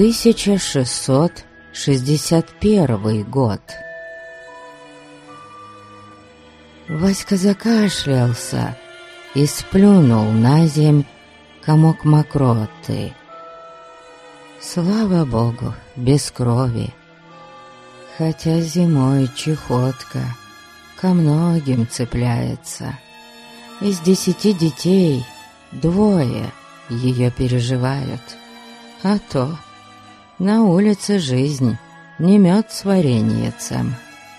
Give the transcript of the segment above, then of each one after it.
1661 год. Васька закашлялся и сплюнул на земь комок мокроты. Слава богу, без крови. Хотя зимой чехотка ко многим цепляется. Из 10 детей 2 ее переживают. А то на улице жизнь не мед с вареньицем.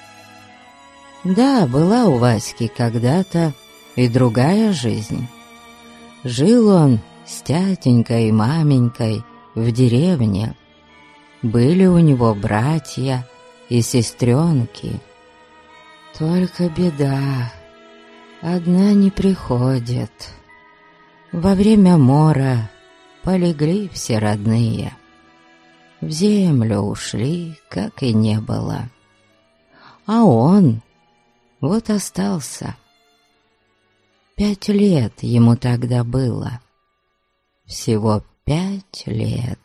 Да, была у Васьки когда-то и другая жизнь. Жил он с тятенькой и маменькой в деревне. Были у него братья и сестренки. Только беда, одна не приходит. Во время мора полегли все родные. В землю ушли, как и не было. А он вот остался. 5 лет ему тогда было. Всего 5 лет.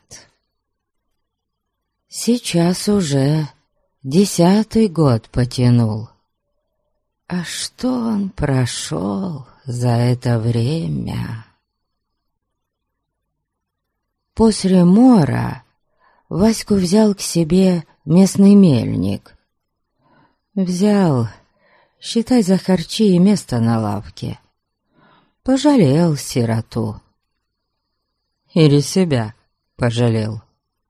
Сейчас уже 10-й год потянул. А что он прошел за это время? После мора Ваську взял к себе местный мельник. Взял, считай, за харчи и место на лавке. Пожалел сироту. Или себя пожалел.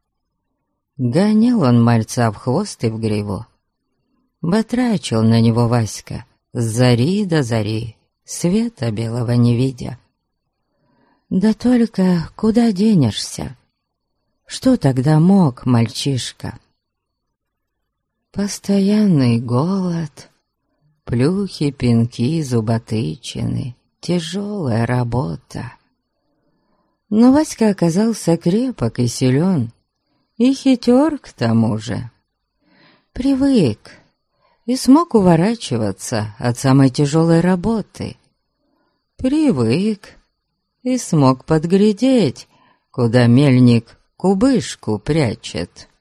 Гонял он мальца в хвост и в гриву. Батрачил на него Васька с зари до зари, света белого не видя. Да только куда денешься? Что тогда мог мальчишка? Постоянный голод, плюхи, пинки, зуботычины, тяжелая работа. Но Васька оказался крепок и силен, и хитер к тому же. Привык и смог уворачиваться от самой тяжелой работы. Привык и смог подглядеть, куда мельник кубышку прячет.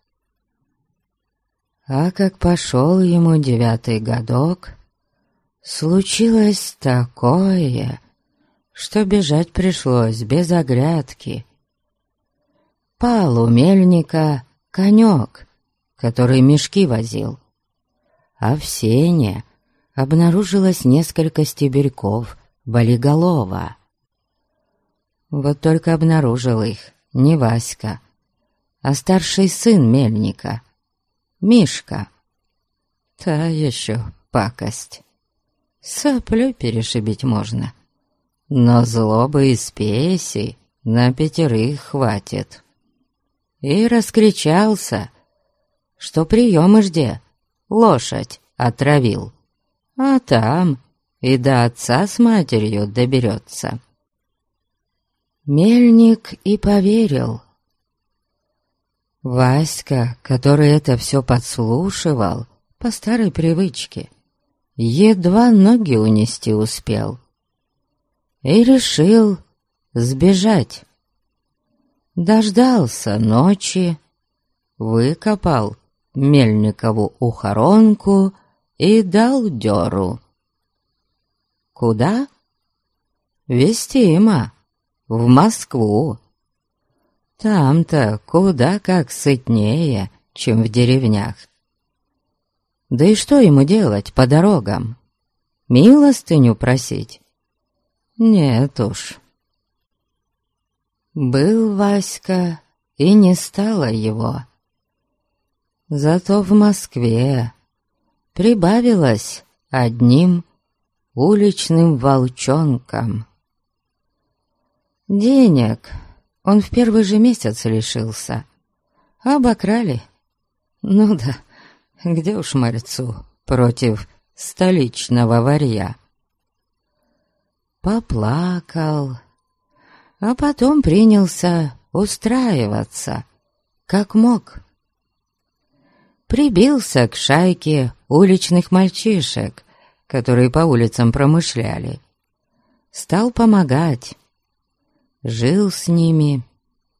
А как пошел ему 9-й годок, случилось такое, что бежать пришлось без оглядки. Пал у мельника конек, который мешки возил, а в сене обнаружилось несколько стебельков болиголова. Вот только обнаружил их не Васька, а старший сын мельника, Мишка. Та еще пакость. Соплю перешибить можно, но злобы и спеси на 5 хватит. И раскричался, что приемы жде, лошадь отравил, а там и до отца с матерью доберется. Мельник и поверил. Васька, который это все подслушивал по старой привычке, едва ноги унести успел и решил сбежать. Дождался ночи, выкопал Мельникову ухоронку и дал дёру. Куда? Вестимо, в Москву. Там-то куда как сытнее, чем в деревнях. Да и что ему делать по дорогам? Милостыню просить? Нет уж. Был Васька, и не стало его. Зато в Москве прибавилось одним уличным волчонком. Денег он в первый же месяц лишился. Обокрали. Ну да, где уж мальцу против столичного варья. Поплакал, а потом принялся устраиваться, как мог. Прибился к шайке уличных мальчишек, которые по улицам промышляли. Стал помогать. Жил с ними,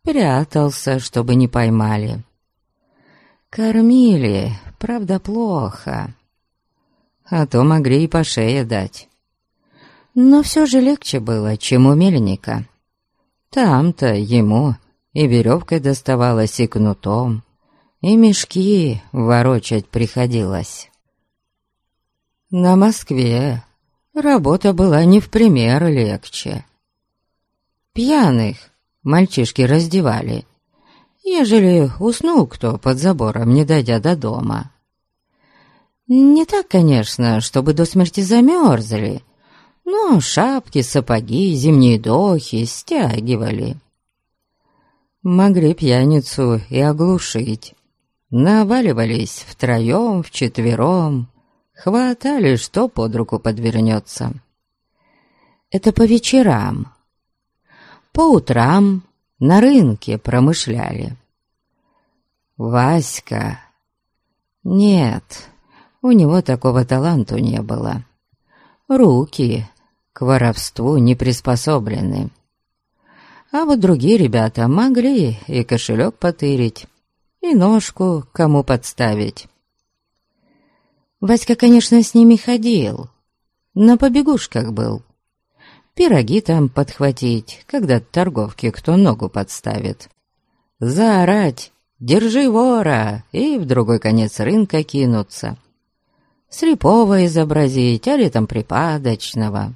прятался, чтобы не поймали. Кормили, правда, плохо, а то могли и по шее дать. Но все же легче было, чем у мельника. Там-то ему и веревкой доставалось, и кнутом, и мешки ворочать приходилось. На Москве работа была не в пример легче. Пьяных мальчишки раздевали, ежели уснул кто под забором, не дойдя до дома. Не так, конечно, чтобы до смерти замерзли, но шапки, сапоги, зимние дохи стягивали. Могли пьяницу и оглушить. Наваливались втроем, вчетвером, хватали, что под руку подвернется. Это по вечерам. По утрам на рынке промышляли. Васька... Нет, у него такого таланту не было. Руки к воровству не приспособлены. А вот другие ребята могли и кошелек потырить, и ножку кому подставить. Васька, конечно, с ними ходил, на побегушках был. Пироги там подхватить, когда торговке кто ногу подставит. Заорать «Держи вора!» и в другой конец рынка кинуться. Слепого изобразить, али там припадочного.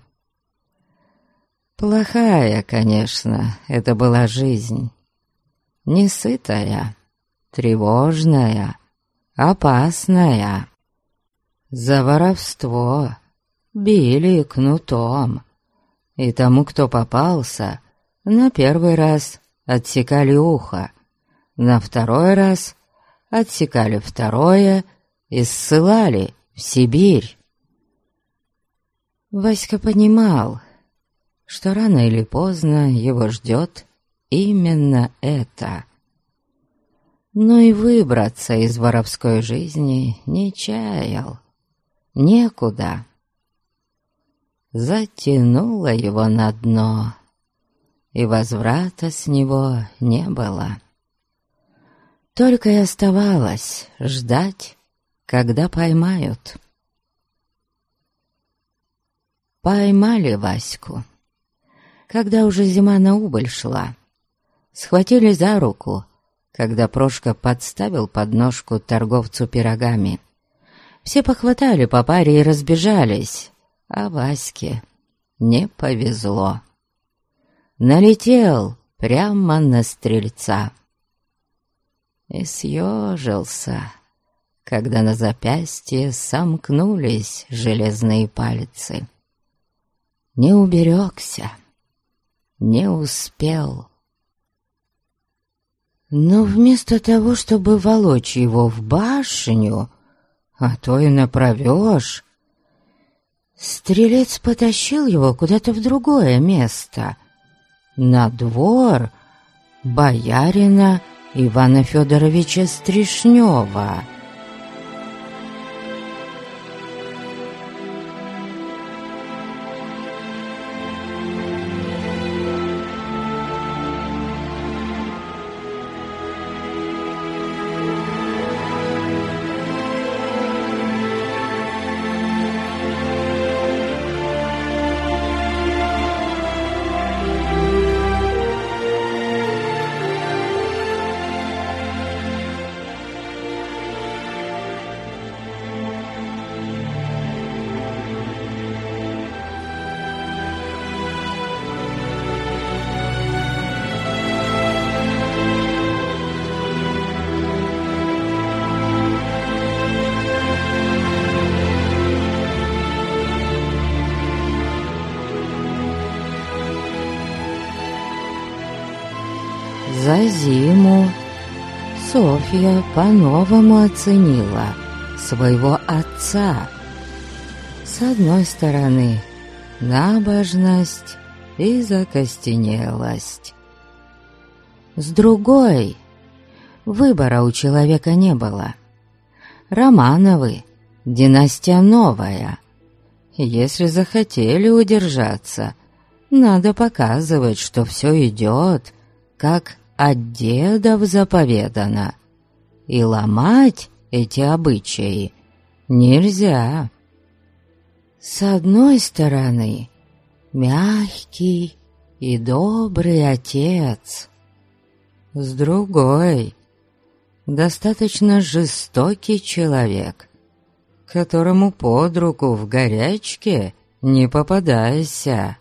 Плохая, конечно, это была жизнь. Несытая, тревожная, опасная. За воровство били кнутом, и тому, кто попался, на первый раз отсекали ухо, на второй раз отсекали второе и ссылали в Сибирь. Васька понимал, что рано или поздно его ждет именно это. Но и выбраться из воровской жизни не чаял. Некуда. Затянуло его на дно, и возврата с него не было. Только и оставалось ждать, когда поймают. Поймали Ваську, когда уже зима на убыль шла. Схватили за руку, когда Прошка подставил подножку торговцу пирогами. Все похватали по паре и разбежались, а Ваське не повезло. Налетел прямо на стрельца и съежился, когда на запястье сомкнулись железные пальцы. Не уберегся, не успел. Но вместо того, чтобы волочь его в башню, а то и направешь, стрелец потащил его куда-то в другое место, на двор боярина Ивана Федоровича Стришнева. За зиму Софья по-новому оценила своего отца. С одной стороны, набожность и закостенелость. С другой, выбора у человека не было. Романовы — династия новая. Если захотели удержаться, надо показывать, что все идет как от дедов заповедано, и ломать эти обычаи нельзя. С одной стороны, мягкий и добрый отец, с другой — достаточно жестокий человек, которому под руку в горячке не попадайся.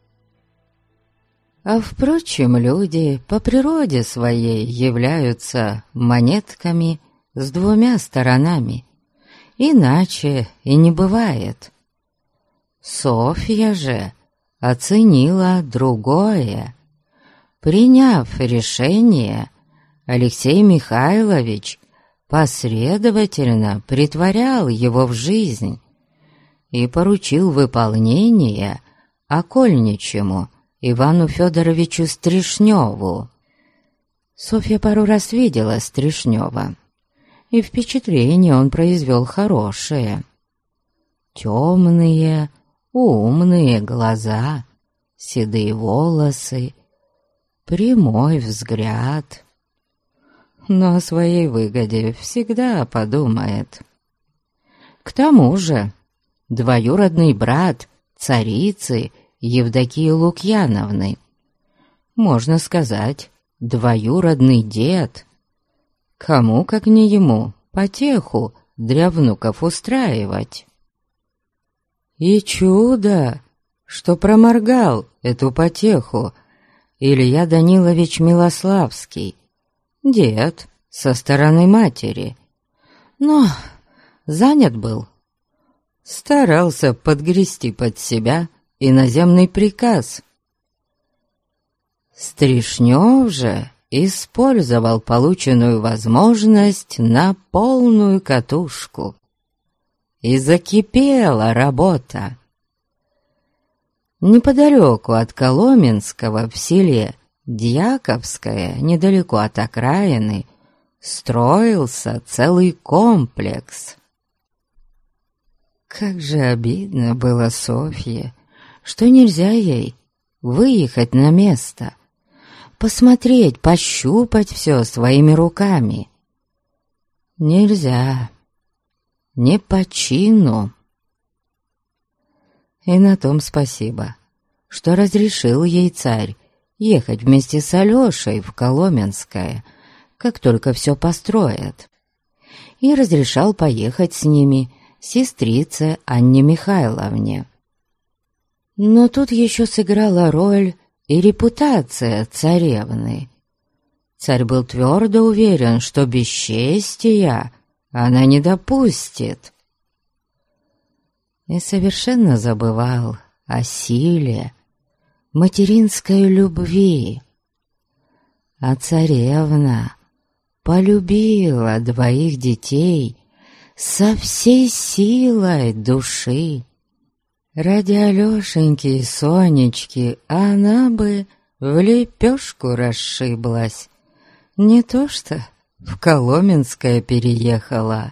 А впрочем, люди по природе своей являются монетками с двумя сторонами, иначе и не бывает. Софья же оценила другое. Приняв решение, Алексей Михайлович последовательно претворял его в жизнь и поручил выполнение окольничему Ивану Федоровичу Стришневу. Софья пару раз видела Стришнева, и впечатление он произвел хорошее. Темные, умные глаза, седые волосы, прямой взгляд. Но о своей выгоде всегда подумает. К тому же двоюродный брат царицы Евдокии Лукьяновны, можно сказать, двоюродный дед. Кому, как не ему, потеху для внуков устраивать? И чудо, что проморгал эту потеху Илья Данилович Милославский, дед со стороны матери. Но занят был. Старался подгрести под себя иноземный приказ. Стришнев же использовал полученную возможность на полную катушку. И закипела работа. Неподалеку от Коломенского в селе Дьяковское, недалеко от окраины, строился целый комплекс. Как же обидно было Софье, что нельзя ей выехать на место, посмотреть, пощупать все своими руками. Нельзя, не по чину. И на том спасибо, что разрешил ей царь ехать вместе с Алешей в Коломенское, как только все построят, и разрешал поехать с ними сестрице Анне Михайловне. Но тут еще сыграла роль и репутация царевны. Царь был твердо уверен, что бесчестия она не допустит. И совершенно забывал о силе материнской любви. А царевна полюбила двоих детей со всей силой души. Ради Алешеньки и Сонечки она бы в лепешку расшиблась, не то что в Коломенское переехала.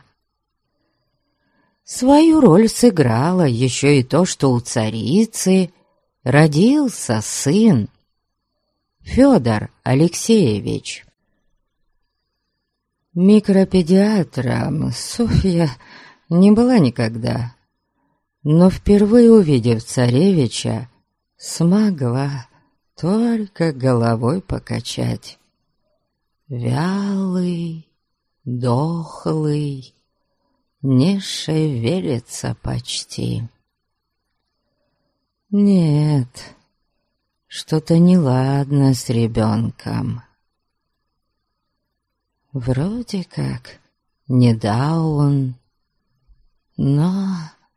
Свою роль сыграло еще и то, что у царицы родился сын, Федор Алексеевич. Микропедиатром Софья не была никогда, но впервые увидев царевича, смогла только головой покачать. Вялый, дохлый, не шевелится почти. Нет, что-то неладно с ребенком. Вроде как не Даун, но...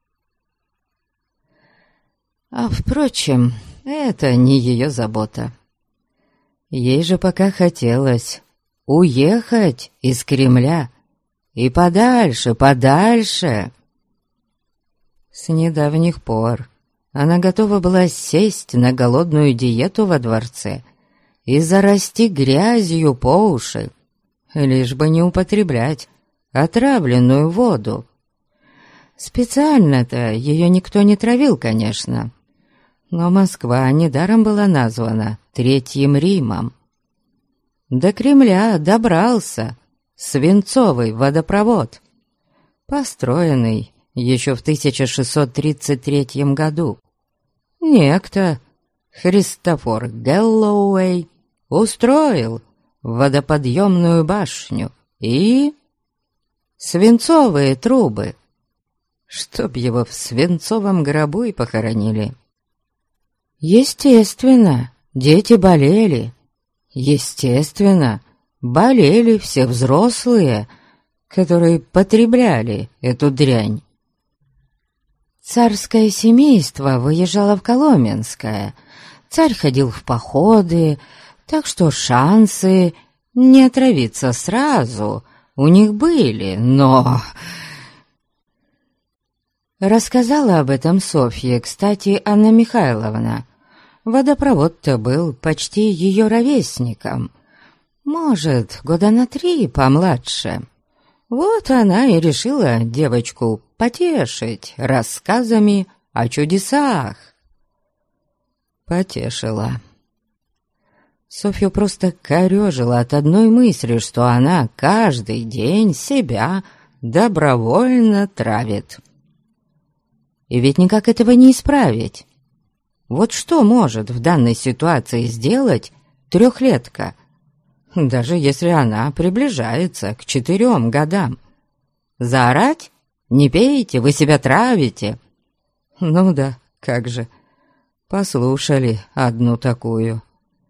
А впрочем, это не ее забота. Ей же пока хотелось уехать из Кремля и подальше, подальше. С недавних пор она готова была сесть на голодную диету во дворце и зарасти грязью по уши, лишь бы не употреблять отравленную воду. Специально-то ее никто не травил, конечно, но Москва недаром была названа Третьим Римом. до Кремля добрался свинцовый водопровод, построенный еще в 1633 году. Некто Христофор Гэллоуэй устроил водоподъемную башню и свинцовые трубы, чтоб его в свинцовом гробу и похоронили. Естественно, дети болели. Естественно, болели все взрослые, которые потребляли эту дрянь. Царское семейство выезжало в Коломенское. Царь ходил в походы, так что шансы не отравиться сразу у них были, но... Рассказала об этом Софье, кстати, Анна Михайловна. Водопровод-то был почти ее ровесником. Может, года на 3 помладше. Вот она и решила девочку потешить рассказами о чудесах. Потешила. Софью просто корёжило от одной мысли, что она каждый день себя добровольно травит. И ведь никак этого не исправить. Вот что может в данной ситуации сделать 3-летка, даже если она приближается к 4 годам? Заорать? Не пейте, вы себя травите. Ну да, как же, послушали одну такую.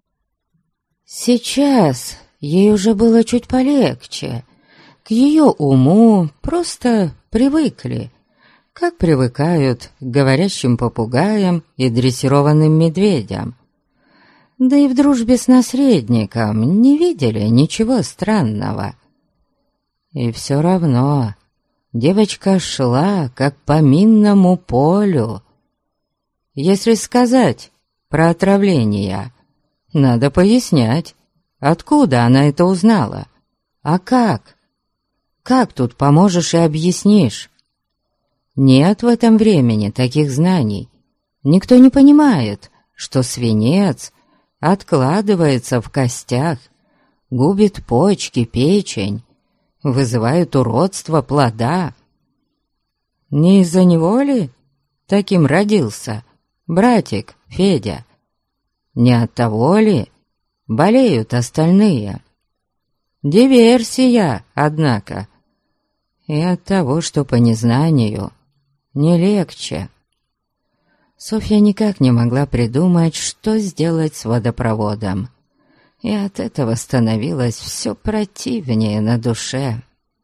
Сейчас ей уже было чуть полегче. К ее уму просто привыкли, как привыкают к говорящим попугаям и дрессированным медведям. Да и в дружбе с наследником не видели ничего странного. И все равно девочка шла, как по минному полю. Если сказать про отравление, надо пояснять, откуда она это узнала. А как? Как тут поможешь и объяснишь? Нет в этом времени таких знаний. Никто не понимает, что свинец откладывается в костях, губит почки, печень, вызывает уродство плода. Не из-за него ли таким родился братик Федя? Не от того ли болеют остальные? Диверсия, однако, и от того, что по незнанию не легче. Софья никак не могла придумать, что сделать с водопроводом, и от этого становилось все противнее на душе.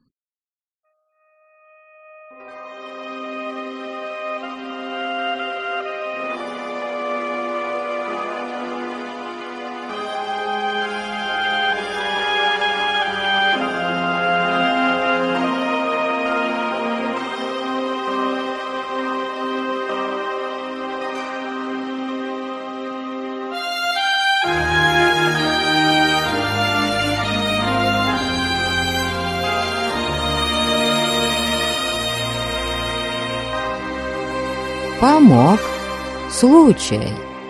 Помог случай.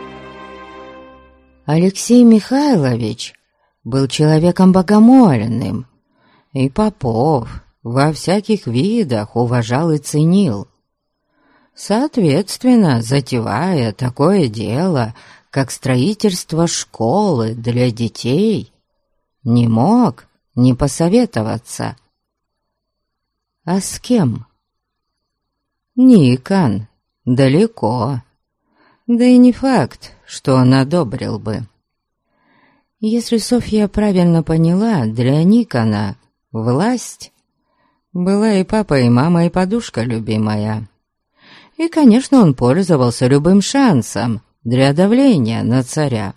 Алексей Михайлович был человеком богомольным, и попов во всяких видах уважал и ценил. Соответственно, затевая такое дело, как строительство школы для детей, не мог не посоветоваться. А с кем? Никон далеко, да и не факт, что он одобрил бы. Если Софья правильно поняла, для Никона власть была и папа, и мама, и подушка любимая. И, конечно, он пользовался любым шансом для давления на царя.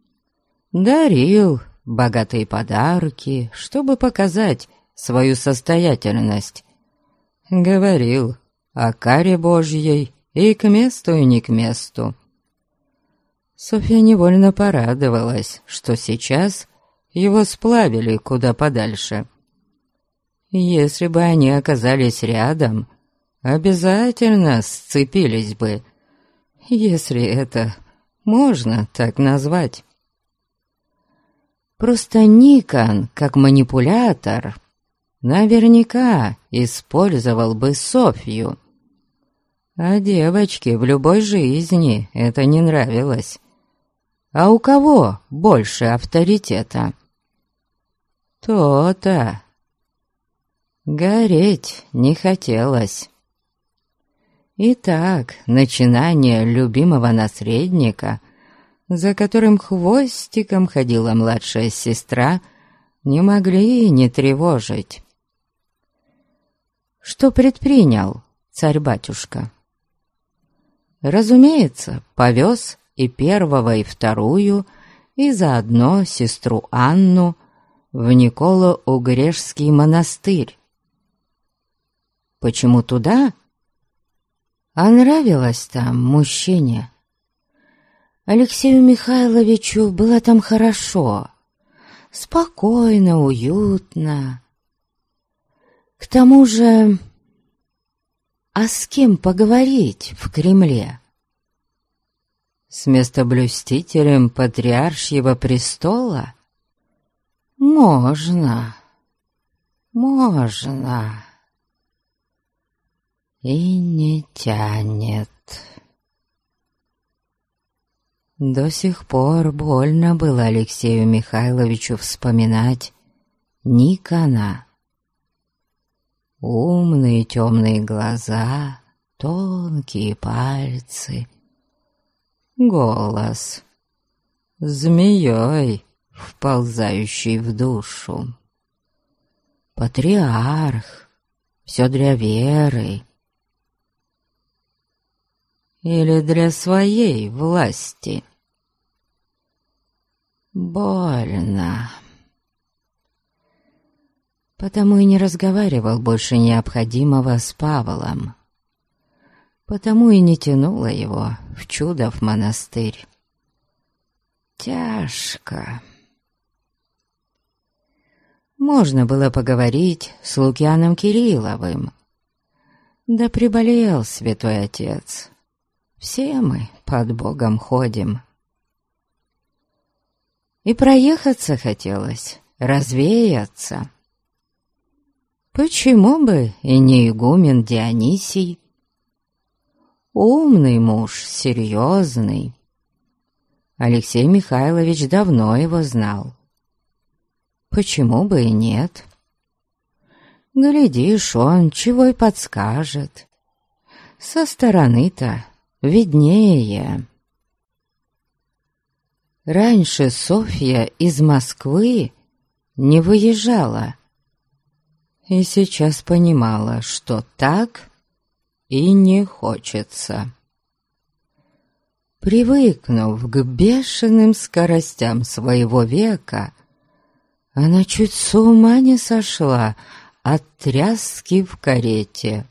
Дарил богатые подарки, чтобы показать свою состоятельность. Говорил о каре Божьей и к месту, и не к месту. Софья невольно порадовалась, что сейчас его сплавили куда подальше. Если бы они оказались рядом, обязательно сцепились бы, если это можно так назвать. Просто Никон, как манипулятор, наверняка использовал бы Софью. А девочке в любой жизни это не нравилось. А у кого больше авторитета? То-то. Гореть не хотелось. Итак, начинание любимого наследника, за которым хвостиком ходила младшая сестра, не могли не тревожить. Что предпринял царь-батюшка? Разумеется, повез и первого, и вторую, и заодно сестру Анну в Николо-Угрешский монастырь. Почему туда? А нравилось там мужчине. Алексею Михайловичу было там хорошо, спокойно, уютно. К тому же, а с кем поговорить в Кремле? С местоблюстителем патриаршьего престола? Можно. И не тянет. До сих пор больно было Алексею Михайловичу вспоминать Никона. Умные темные глаза, тонкие пальцы, голос, змеей, вползающий в душу. Патриарх, все для веры. Или для своей власти. Больно. Потому и не разговаривал больше необходимого с Павлом. Потому и не тянуло его в Чудов монастырь. Тяжко. Можно было поговорить с Лукьяном Кирилловым. Да приболел святой отец. Все мы под Богом ходим. И проехаться хотелось, развеяться. Почему бы и не игумен Дионисий? Умный муж, серьезный. Алексей Михайлович давно его знал. Почему бы и нет? Глядишь, он чего и подскажет. Со стороны-то виднее. Раньше Софья из Москвы не выезжала. И сейчас понимала, что так и не хочется. Привыкнув к бешеным скоростям своего века, она чуть с ума не сошла от тряски в карете.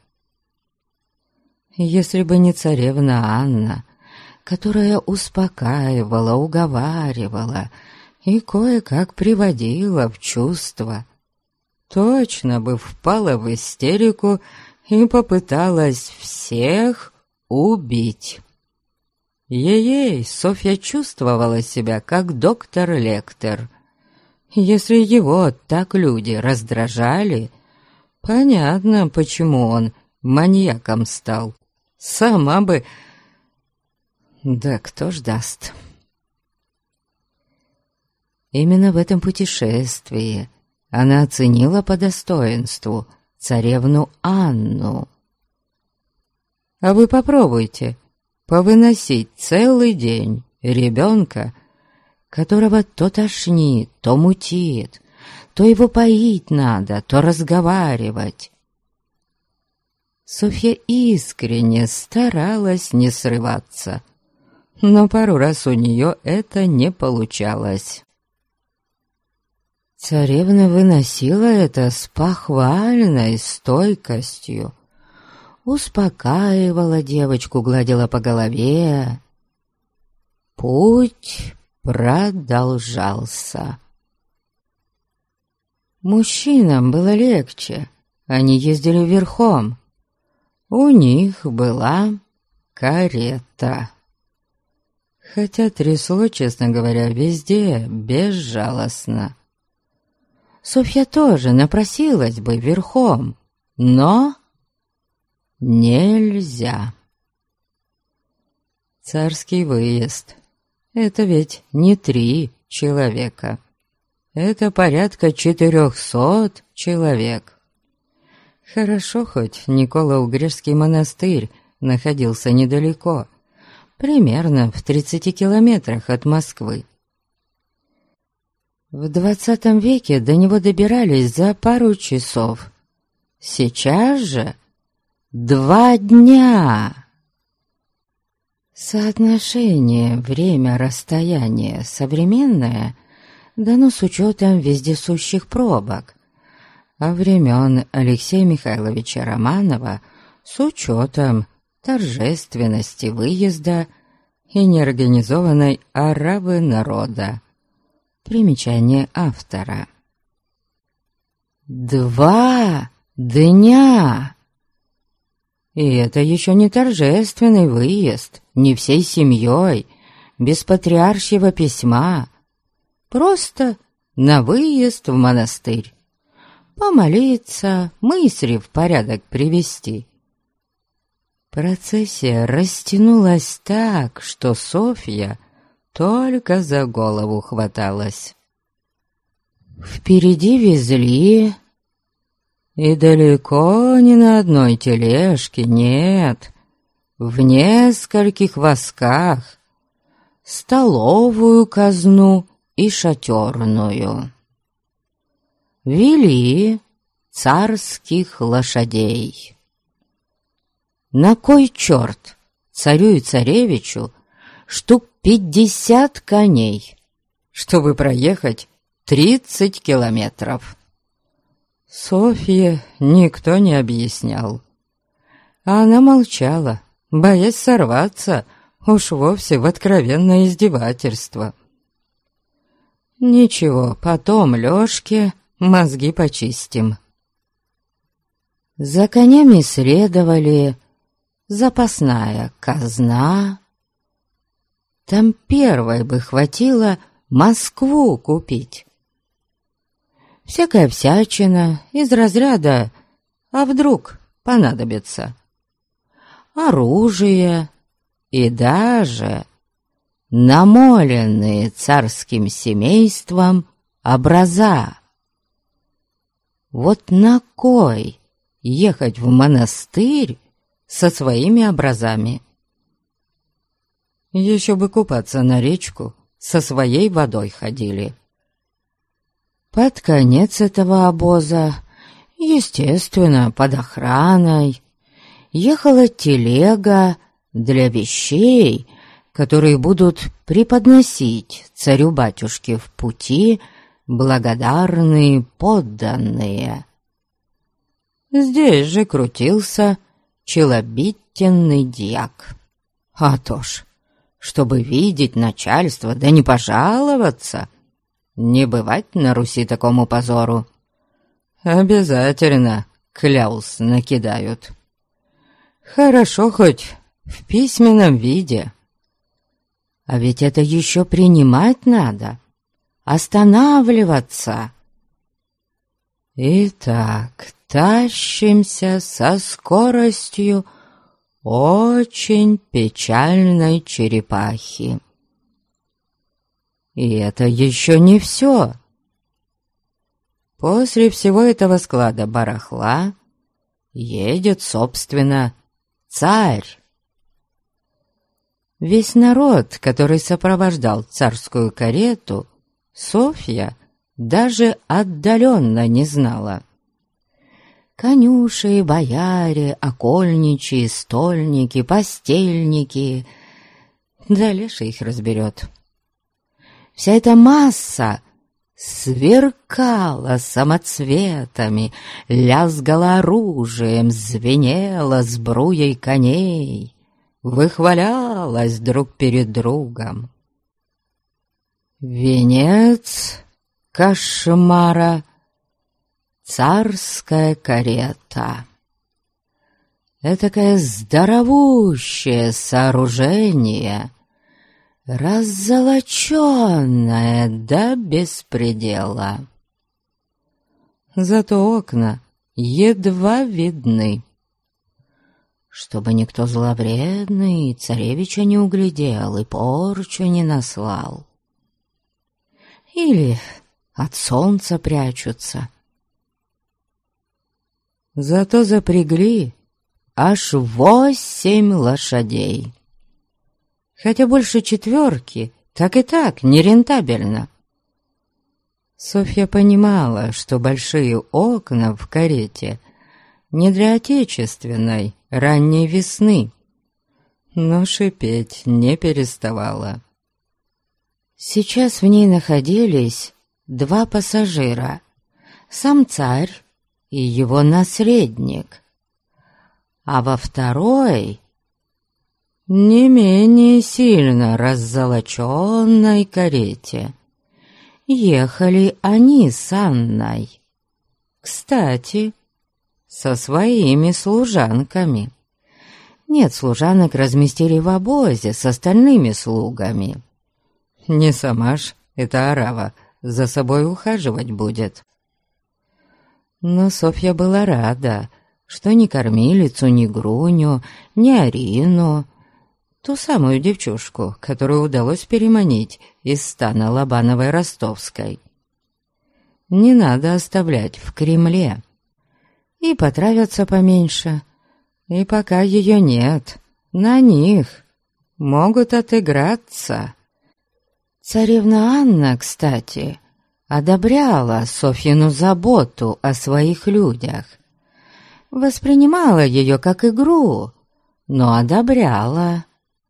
Если бы не царевна Анна, которая успокаивала, уговаривала и кое-как приводила в чувство, точно бы впала в истерику и попыталась всех убить. Ей Софья чувствовала себя как доктор Лектор. Если его так люди раздражали, понятно, почему он маньяком стал. Сама бы... Да кто ж даст? Именно в этом путешествии она оценила по достоинству царевну Анну. А вы попробуйте повыносить целый день ребенка, которого то тошнит, то мутит, то его поить надо, то разговаривать. Софья искренне старалась не срываться, но пару раз у нее это не получалось. Царевна выносила это с похвальной стойкостью, успокаивала девочку, гладила по голове. Путь продолжался. Мужчинам было легче, они ездили верхом. У них была карета. хотя трясло, честно говоря, везде безжалостно. Софья тоже напросилась бы верхом, но нельзя. Царский выезд — это ведь не 3 человека. Это порядка 400 человек. Хорошо, хоть Николо-Угрешский монастырь находился недалеко, примерно в 30 километрах от Москвы. В 20 веке до него добирались за пару часов. Сейчас же 2 дня. Соотношение время-расстояние современное дано с учетом вездесущих пробок, а времен Алексея Михайловича Романова с учетом торжественности выезда и неорганизованной оравы народа. Примечание автора. 2 дня! И это еще не торжественный выезд, не всей семьей, без патриаршего письма. Просто на выезд в монастырь. Помолиться, мысли в порядок привести. Процессия растянулась так, что Софья только за голову хваталась. Впереди везли, и далеко не на одной тележке, нет, в нескольких восках, столовую казну и шатерную. Вели царских лошадей. На кой черт царю и царевичу штук 50 коней, чтобы проехать 30 километров? Софье никто не объяснял. Она молчала, боясь сорваться уж вовсе в откровенное издевательство. Ничего, потом Лёшке мозги почистим. За конями следовали запасная казна. Там первой бы хватило Москву купить. Всякая всячина из разряда «а вдруг понадобится?» Оружие и даже намоленные царским семейством образа. Вот на кой ехать в монастырь со своими образами? Еще бы купаться на речку со своей водой ходили. Под конец этого обоза, естественно, под охраной, ехала телега для вещей, которые будут преподносить царю-батюшке в пути благодарные подданные. Здесь же крутился челобитенный дьяк. А то ж, чтобы видеть начальство, да не пожаловаться, не бывать на Руси такому позору. Обязательно кляус накидают. Хорошо хоть в письменном виде. А ведь это еще принимать надо, останавливаться. Итак, тащимся со скоростью очень печальной черепахи. И это еще не все. После всего этого склада барахла едет, собственно, царь. Весь народ, который сопровождал царскую карету, Софья даже отдаленно не знала. Конюши, бояре, окольничьи, стольники, постельники, да леший их разберет. Вся эта масса сверкала самоцветами, лязгала оружием, звенела сбруей коней, выхвалялась друг перед другом. Венец кошмара — царская карета. Этакое здоровущее сооружение, раззолоченное до беспредела. Зато окна едва видны. Чтобы никто зловредный царевича не углядел и порчу не наслал. Или от солнца прячутся. Зато запрягли аж 8 лошадей. Хотя больше 4 так и так нерентабельно. Софья понимала, что большие окна в карете не для отечественной ранней весны, но шипеть не переставала. Сейчас в ней находились 2 пассажира, сам царь и его наследник, а во второй, не менее сильно раззолоченной карете, ехали они с Анной. Кстати, со своими служанками. Нет, служанок разместили в обозе с остальными слугами. Не сама ж эта орава за собой ухаживать будет. Но Софья была рада, что ни кормилицу, ни Груню, ни Арину, ту самую девчушку, которую удалось переманить из стана Лобановой Ростовской, не надо оставлять в Кремле. И потравятся поменьше, и пока ее нет, на них могут отыграться. Царевна Анна, кстати, одобряла Софьину заботу о своих людях. Воспринимала ее как игру, но одобряла.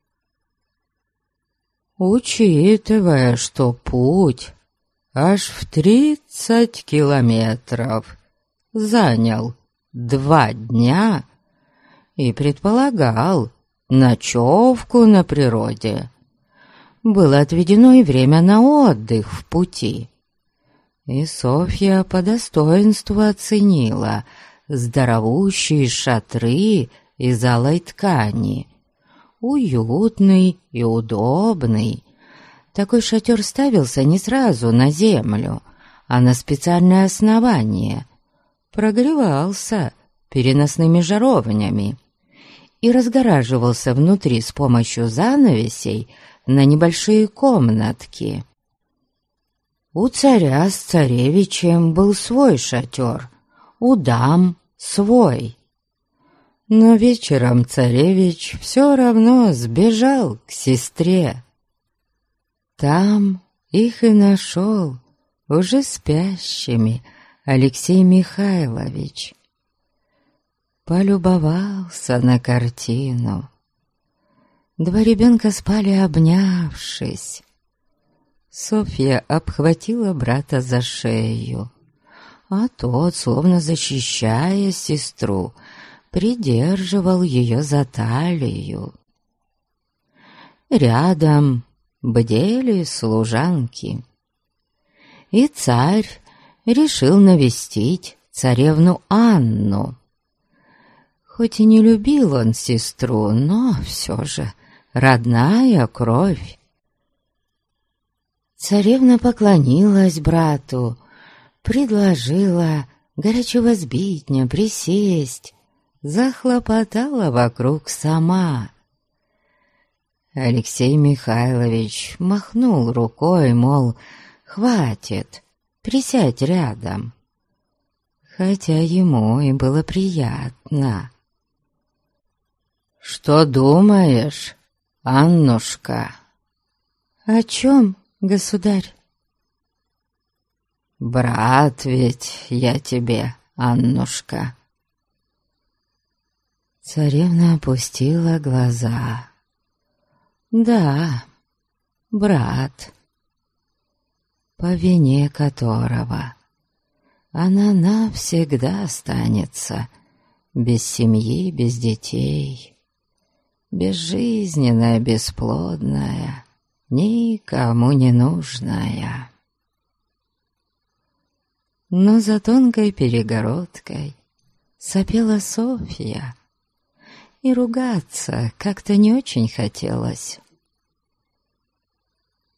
Учитывая, что путь аж в 30 километров занял 2 дня и предполагал ночевку на природе, было отведено и время на отдых в пути. И Софья по достоинству оценила здоровущие шатры из алой ткани. Уютный и удобный. Такой шатер ставился не сразу на землю, а на специальное основание. Прогревался переносными жаровнями и разгораживался внутри с помощью занавесей на небольшие комнатки. У царя с царевичем был свой шатер, у дам свой. Но вечером царевич все равно сбежал к сестре. Там их и нашел, уже спящими, Алексей Михайлович. Полюбовался на картину. 2 ребенка спали, обнявшись. Софья обхватила брата за шею, а тот, словно защищая сестру, придерживал ее за талию. Рядом бдели служанки. И царь решил навестить царевну Анну. Хоть и не любил он сестру, но все же родная кровь. Царевна поклонилась брату, предложила горячего сбитня присесть, захлопотала вокруг сама. Алексей Михайлович махнул рукой, мол, хватит, присядь рядом. Хотя ему и было приятно. «Что думаешь, Аннушка?» «О чем, государь?» «Брат ведь я тебе, Аннушка». Царевна опустила глаза. «Да, брат, по вине которого она навсегда останется без семьи, без детей, безжизненная, бесплодная, никому не нужная». Но за тонкой перегородкой сопела Софья, и ругаться как-то не очень хотелось.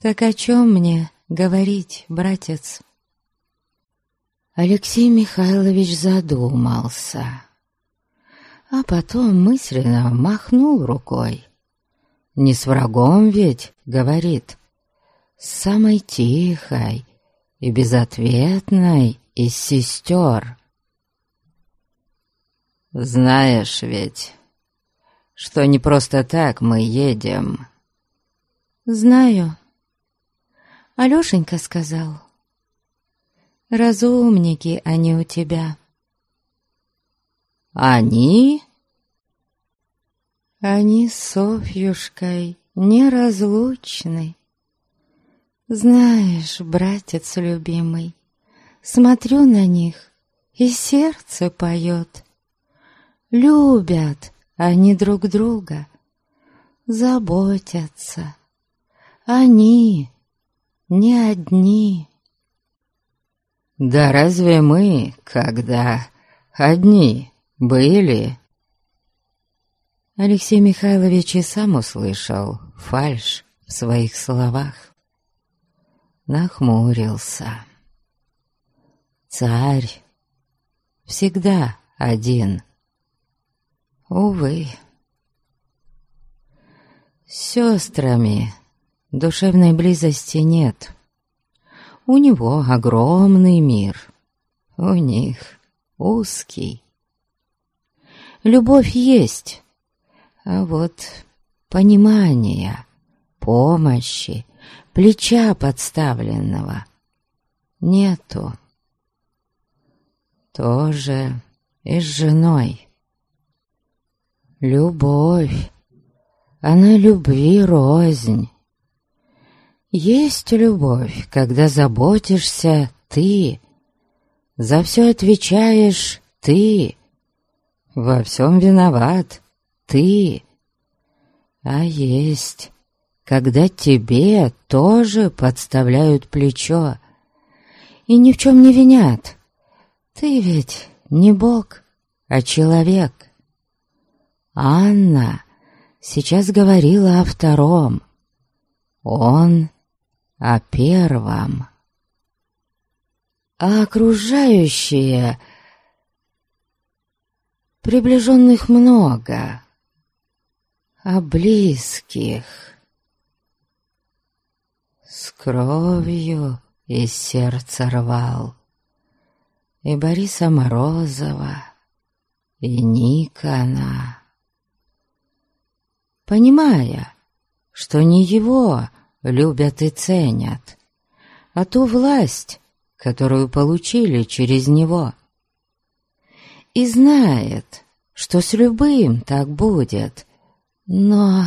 Так о чем мне говорить, братец? Алексей Михайлович задумался, а потом мысленно махнул рукой. Не с врагом ведь, говорит, с самой тихой и безответной из сестер. Знаешь ведь, что не просто так мы едем. Знаю. Алёшенька сказал. Разумники они у тебя. Они? Они с Софьюшкой неразлучны. Знаешь, братец любимый, смотрю на них, и сердце поет. Любят они друг друга, заботятся. Они не одни. Да разве мы, когда одни были? Алексей Михайлович и сам услышал фальшь в своих словах. Нахмурился. Царь всегда один. Увы. С сестрами душевной близости нет. У него огромный мир, у них узкий. Любовь есть, а вот понимания, помощи, плеча подставленного нету. Тоже и с женой. Любовь, она любви рознь. Есть любовь, когда заботишься ты, за все отвечаешь ты, во всем виноват ты. А есть, когда тебе тоже подставляют плечо и ни в чем не винят. Ты ведь не Бог, а человек. Анна сейчас говорила о втором, он о первом. А окружающие, приближенных много, а близких с кровью из сердца рвал и Бориса Морозова, и Никона, понимая, что не его любят и ценят, а ту власть, которую получили через него. И знает, что с любым так будет, но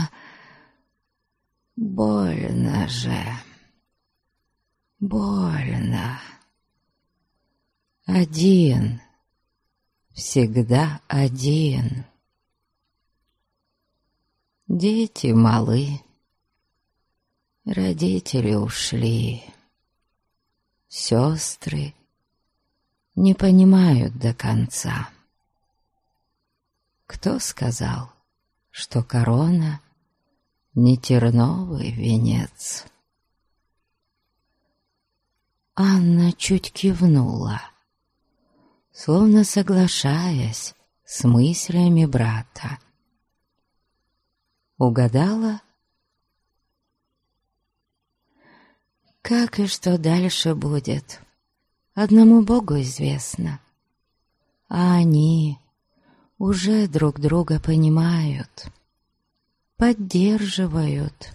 больно же, больно. Один, всегда один. Дети малы, родители ушли, сестры не понимают до конца. Кто сказал, что корона не терновый венец? Анна чуть кивнула, словно соглашаясь с мыслями брата. Угадала? Как и что дальше будет, одному Богу известно. А они уже друг друга понимают, поддерживают.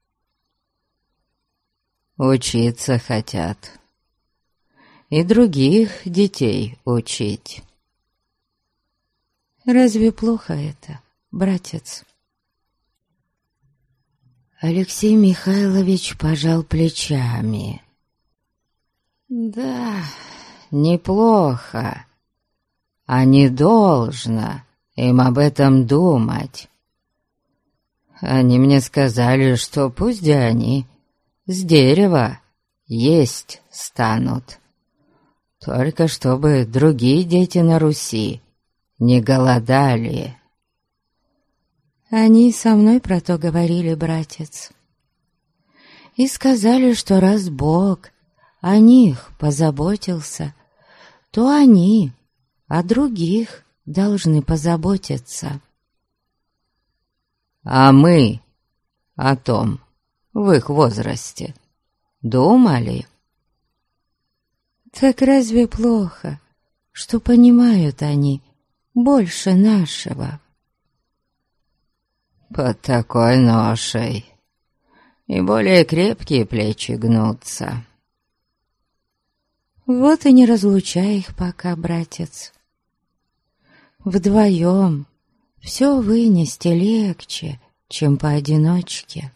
Учиться хотят. И других детей учить. Разве плохо это, братец? Алексей Михайлович пожал плечами. Да, неплохо, а не должно им об этом думать. Они мне сказали, что пусть они с дерева есть станут, только чтобы другие дети на Руси не голодали. Они со мной про то говорили, братец. и сказали, что раз Бог о них позаботился, то они о других должны позаботиться. А мы о том в их возрасте думали? Так разве плохо, что понимают они больше нашего? Под такой ношей и более крепкие плечи гнутся. Вот и не разлучай их пока, братец. Вдвоем все вынести легче, чем поодиночке.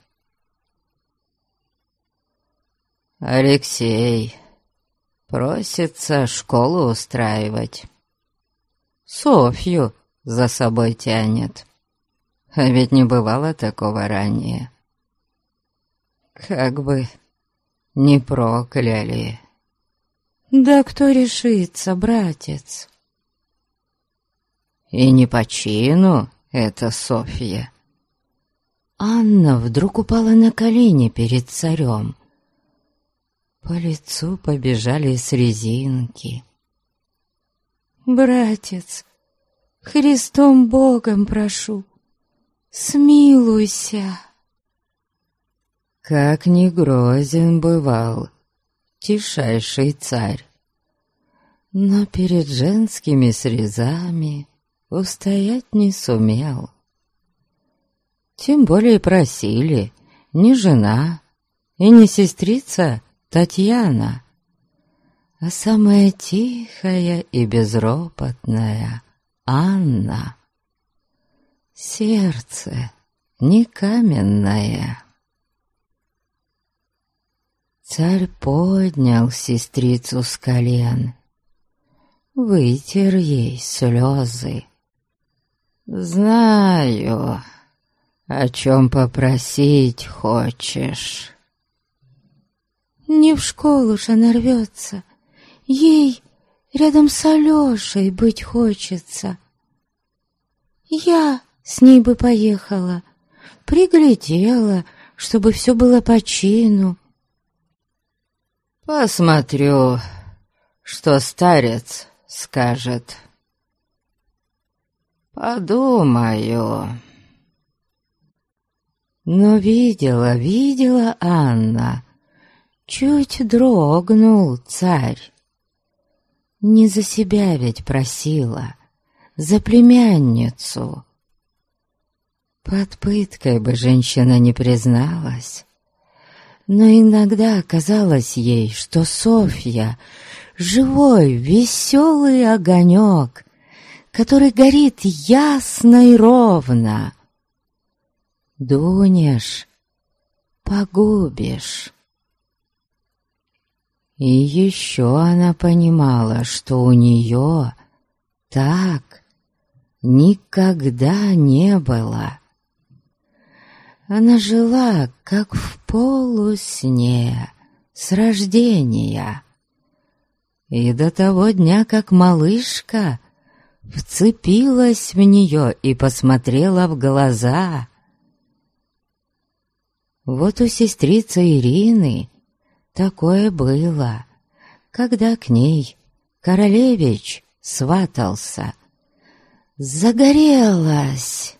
Алексей просится школу устраивать. Софью за собой тянет. А ведь не бывало такого ранее. Как бы не прокляли. Да кто решится, братец? И не по чину это Софья. Анна вдруг упала на колени перед царем. По лицу побежали слезинки. «Братец, Христом Богом прошу, смилуйся!» Как ни грозен бывал тишайший царь, но перед женскими слезами устоять не сумел. Тем более просили не жена и не сестрица Татьяна, а самая тихая и безропотная Анна. Сердце не каменное. Царь поднял сестрицу с колен, вытер ей слезы. «Знаю, о чем попросить хочешь». Не в школу ж она рвется, ей рядом с Алешей быть хочется. Я с ней бы поехала, приглядела, чтобы все было по чину. Посмотрю, что старец скажет. Подумаю. Но видела Анна, чуть дрогнул царь. Не за себя ведь просила, за племянницу. Под пыткой бы женщина не призналась, но иногда казалось ей, что Софья — живой, веселый огонек, который горит ясно и ровно. Дунешь — погубишь. И еще она понимала, что у нее так никогда не было. Она жила, как в полусне, с рождения. И до того дня, как малышка вцепилась в нее и посмотрела в глаза. Вот у сестрицы Ирины такое было, когда к ней королевич сватался. Загорелась.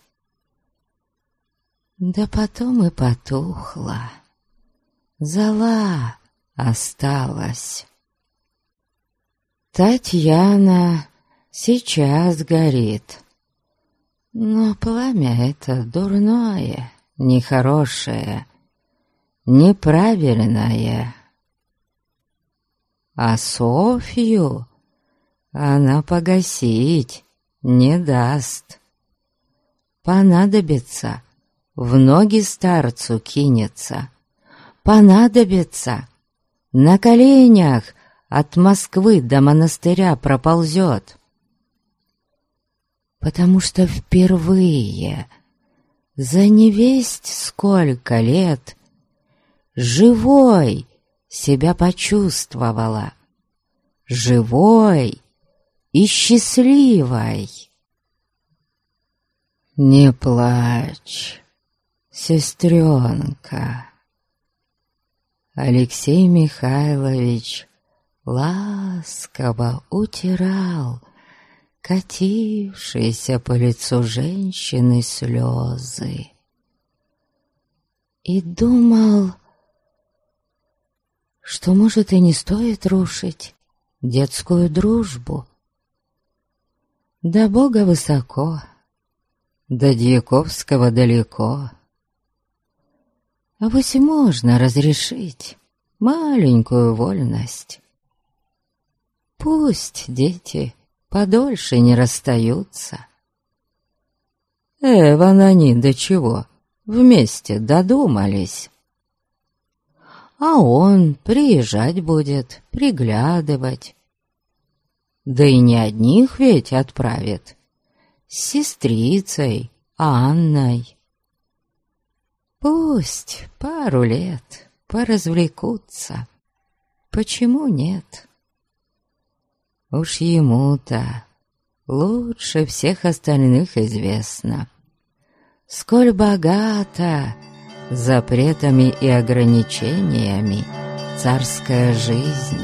Да потом и потухла. Зола осталась. Татьяна сейчас горит. Но пламя это дурное, нехорошее, неправильное. А Софью она погасить не даст. Понадобится, в ноги старцу кинется. Понадобится, на коленях от Москвы до монастыря проползет. Потому что впервые за невесть сколько лет живой себя почувствовала. Живой и счастливой. «Не плачь, сестренка», Алексей Михайлович ласково утирал катившиеся по лицу женщины слезы и думал, что, может, и не стоит рушить детскую дружбу. До Бога высоко, до Дьяковского далеко. А вось можно разрешить маленькую вольность. Пусть дети подольше не расстаются. Вон они до чего вместе додумались. А он приезжать будет, приглядывать. Да и не одних ведь отправит, с сестрицей Анной. Пусть пару лет поразвлекутся. Почему нет? Уж ему-то лучше всех остальных известно, сколь богата запретами и ограничениями царская жизнь.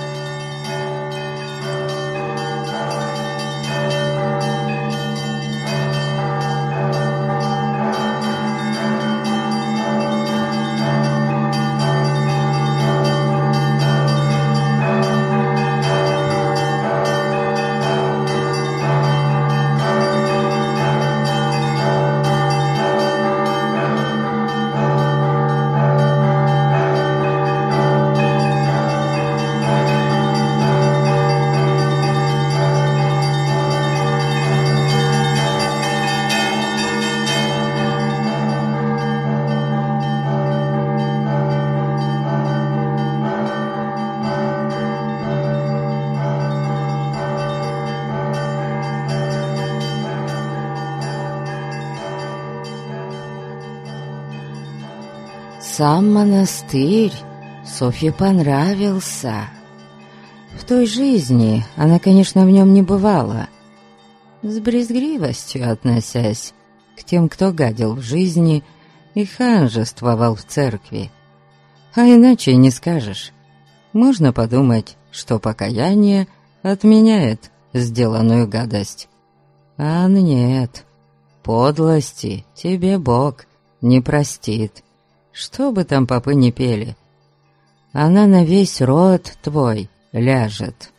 Сам монастырь Софье понравился. В той жизни она, конечно, в нем не бывала, с брезгливостью относясь к тем, кто гадил в жизни и ханжествовал в церкви. А иначе не скажешь. Можно подумать, что покаяние отменяет сделанную гадость. А нет, подлости тебе Бог не простит. Что бы там попы не пели, она на весь род твой ляжет.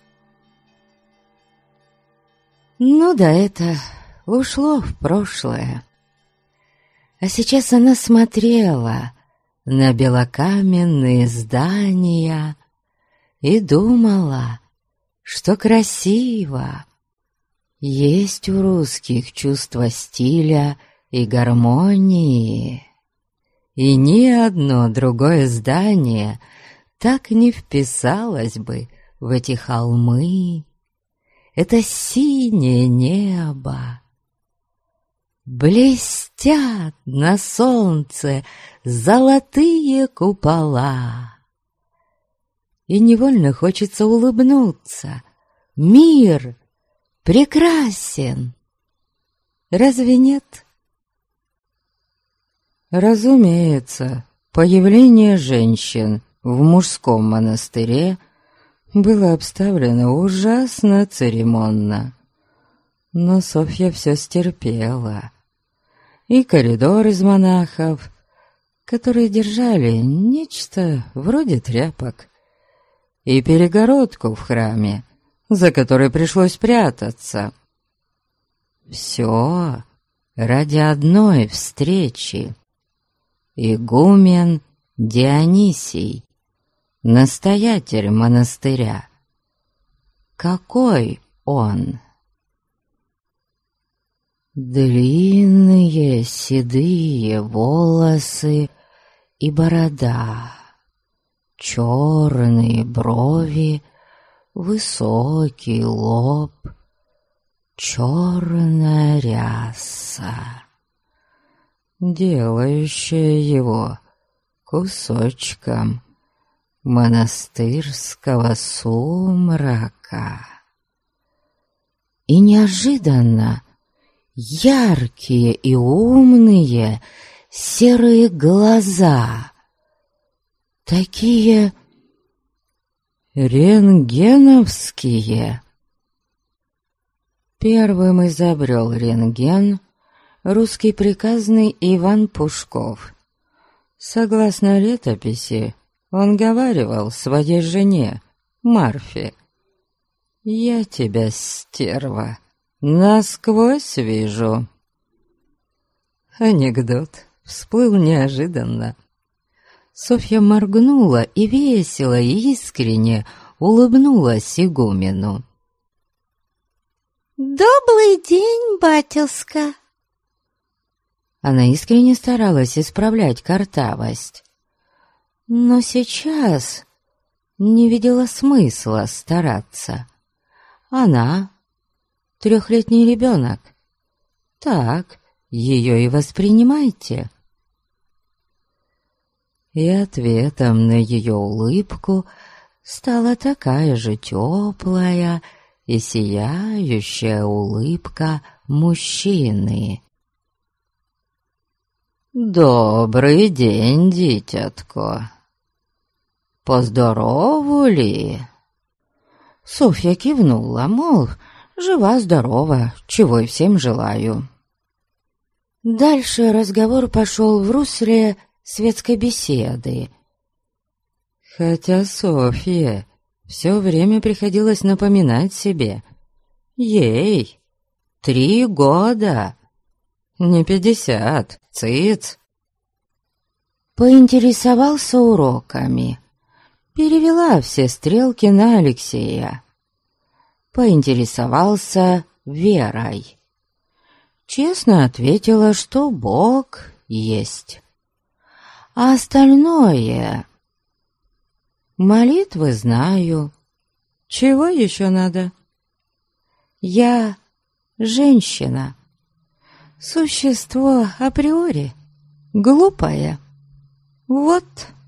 Ну да, это ушло в прошлое. А сейчас она смотрела на белокаменные здания и думала, что красиво. Есть у русских чувство стиля и гармонии. И ни одно другое здание так не вписалось бы в эти холмы. Это синее небо. Блестят на солнце золотые купола. И невольно хочется улыбнуться. Мир прекрасен. Разве нет? Разумеется, появление женщин в мужском монастыре было обставлено ужасно церемонно. Но Софья все стерпела. И коридор из монахов, которые держали нечто вроде тряпок, и перегородку в храме, за которой пришлось прятаться. Все ради одной встречи. Игумен Дионисий, настоятель монастыря. Какой он? Длинные седые волосы и борода, черные брови, высокий лоб, черная ряса, делающая его кусочком монастырского сумрака. И неожиданно яркие и умные серые глаза, такие рентгеновские. Первым изобрел рентген русский приказный Иван Пушков. Согласно летописи, он говаривал своей жене, Марфе: «Я тебя, стерва, насквозь вижу». Анекдот всплыл неожиданно. Софья моргнула и весело и искренне улыбнулась игумену. «Добрый день, батюшка!» Она искренне старалась исправлять картавость, но сейчас не видела смысла стараться. Она — 3-летний ребенок. Так ее и воспринимайте. И ответом на ее улыбку стала такая же теплая и сияющая улыбка мужчины. «Добрый день, дитятко! Поздорову ли?» Софья кивнула, мол, жива-здорова, чего и всем желаю. Дальше разговор пошел в русле светской беседы. Хотя Софье все время приходилось напоминать себе: ей 3 года, не 50, цыц. Поинтересовался уроками, перевела все стрелки на Алексея. Поинтересовался верой. Честно ответила, что Бог есть. А остальное... Молитвы знаю. Чего еще надо? Я женщина. Существо априори глупое. Вот.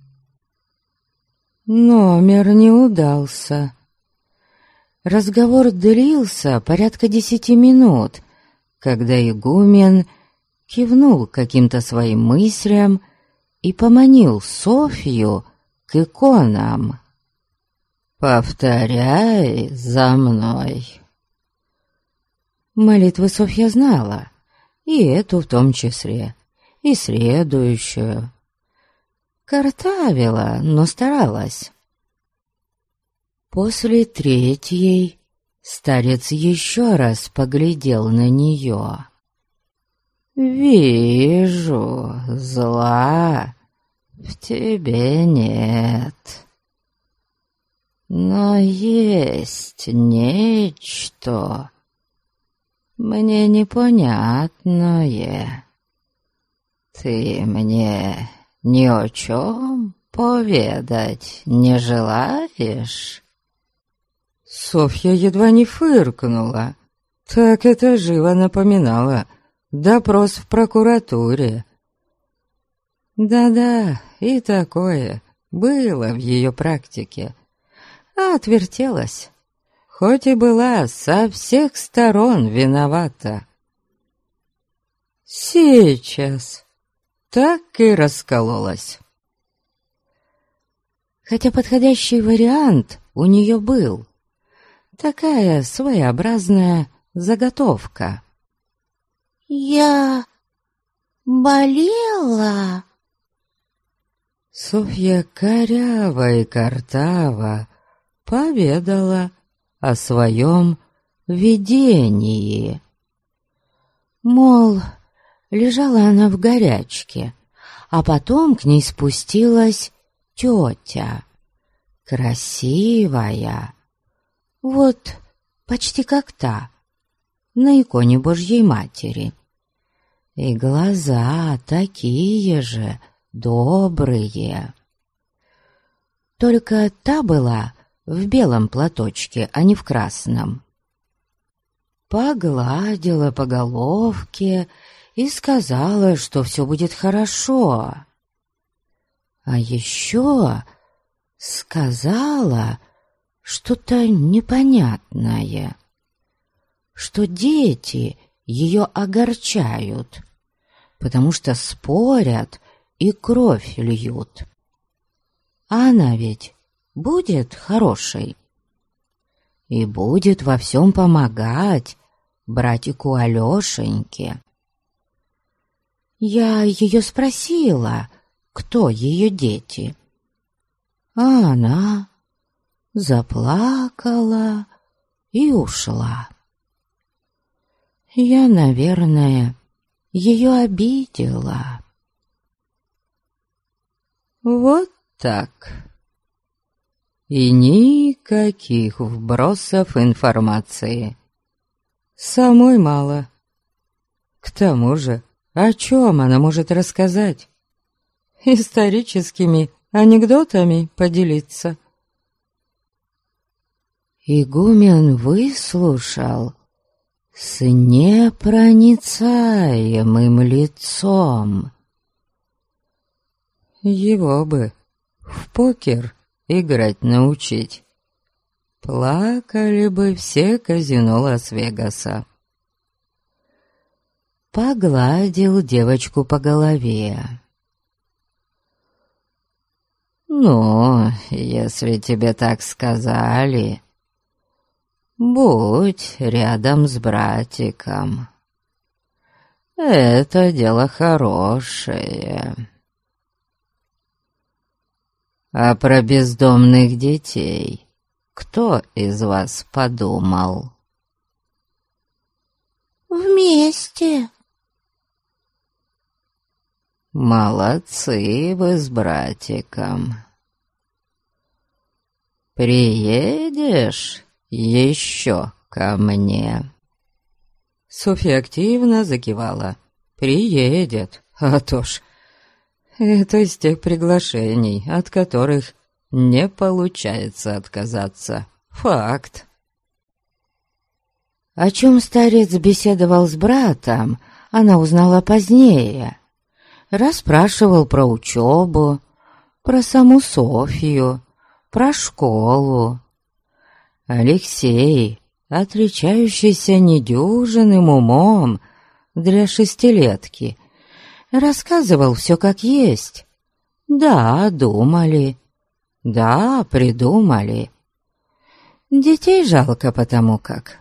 Номер не удался. Разговор длился порядка 10 минут, когда игумен кивнул каким-то своим мыслям и поманил Софью к иконам. «Повторяй за мной». Молитвы Софья знала, и эту в том числе, и следующую. Картавила, но старалась. После 3-й старец еще раз поглядел на нее. «Вижу, зла в тебе нет, но есть нечто мне непонятное. Ты мне ни о чем поведать не желаешь?» Софья едва не фыркнула. Так это живо напоминало допрос в прокуратуре. Да-да, и такое было в ее практике. А отвертелась, хоть и была со всех сторон виновата. Сейчас так и раскололась. Хотя подходящий вариант у нее был. Такая своеобразная заготовка. «Я болела?» Софья коряво и картаво поведала о своем видении. Мол, лежала она в горячке, а потом к ней спустилась тетя, красивая, вот почти как та, на иконе Божьей Матери. И глаза такие же добрые. Только та была в белом платочке, а не в красном. Погладила по головке и сказала, что все будет хорошо. А еще сказала что-то непонятное, что дети ее огорчают, потому что спорят и кровь льют. А она ведь будет хорошей и будет во всем помогать братику Алешеньке. Я ее спросила, кто ее дети, а она заплакала и ушла. Я, наверное, ее обидела. Вот так. И никаких вбросов информации. Самой мало. К тому же, о чем она может рассказать? Историческими анекдотами поделиться. Игумен выслушал с непроницаемым лицом. Его бы в покер играть научить. Плакали бы все казино Лас-Вегаса. Погладил девочку по голове. «Ну, если тебе так сказали, будь рядом с братиком. Это дело хорошее. А про бездомных детей кто из вас подумал?» «Вместе». «Молодцы вы с братиком. Приедешь еще ко мне?» Софья активно закивала. «Приедет, а то ж. Это из тех приглашений, от которых не получается отказаться. Факт». О чем старец беседовал с братом, она узнала позднее. Расспрашивал про учебу, про саму Софью, про школу. Алексей, отличающийся недюжинным умом для шестилетки, рассказывал все как есть. Да, думали, да, придумали. Детей жалко потому как.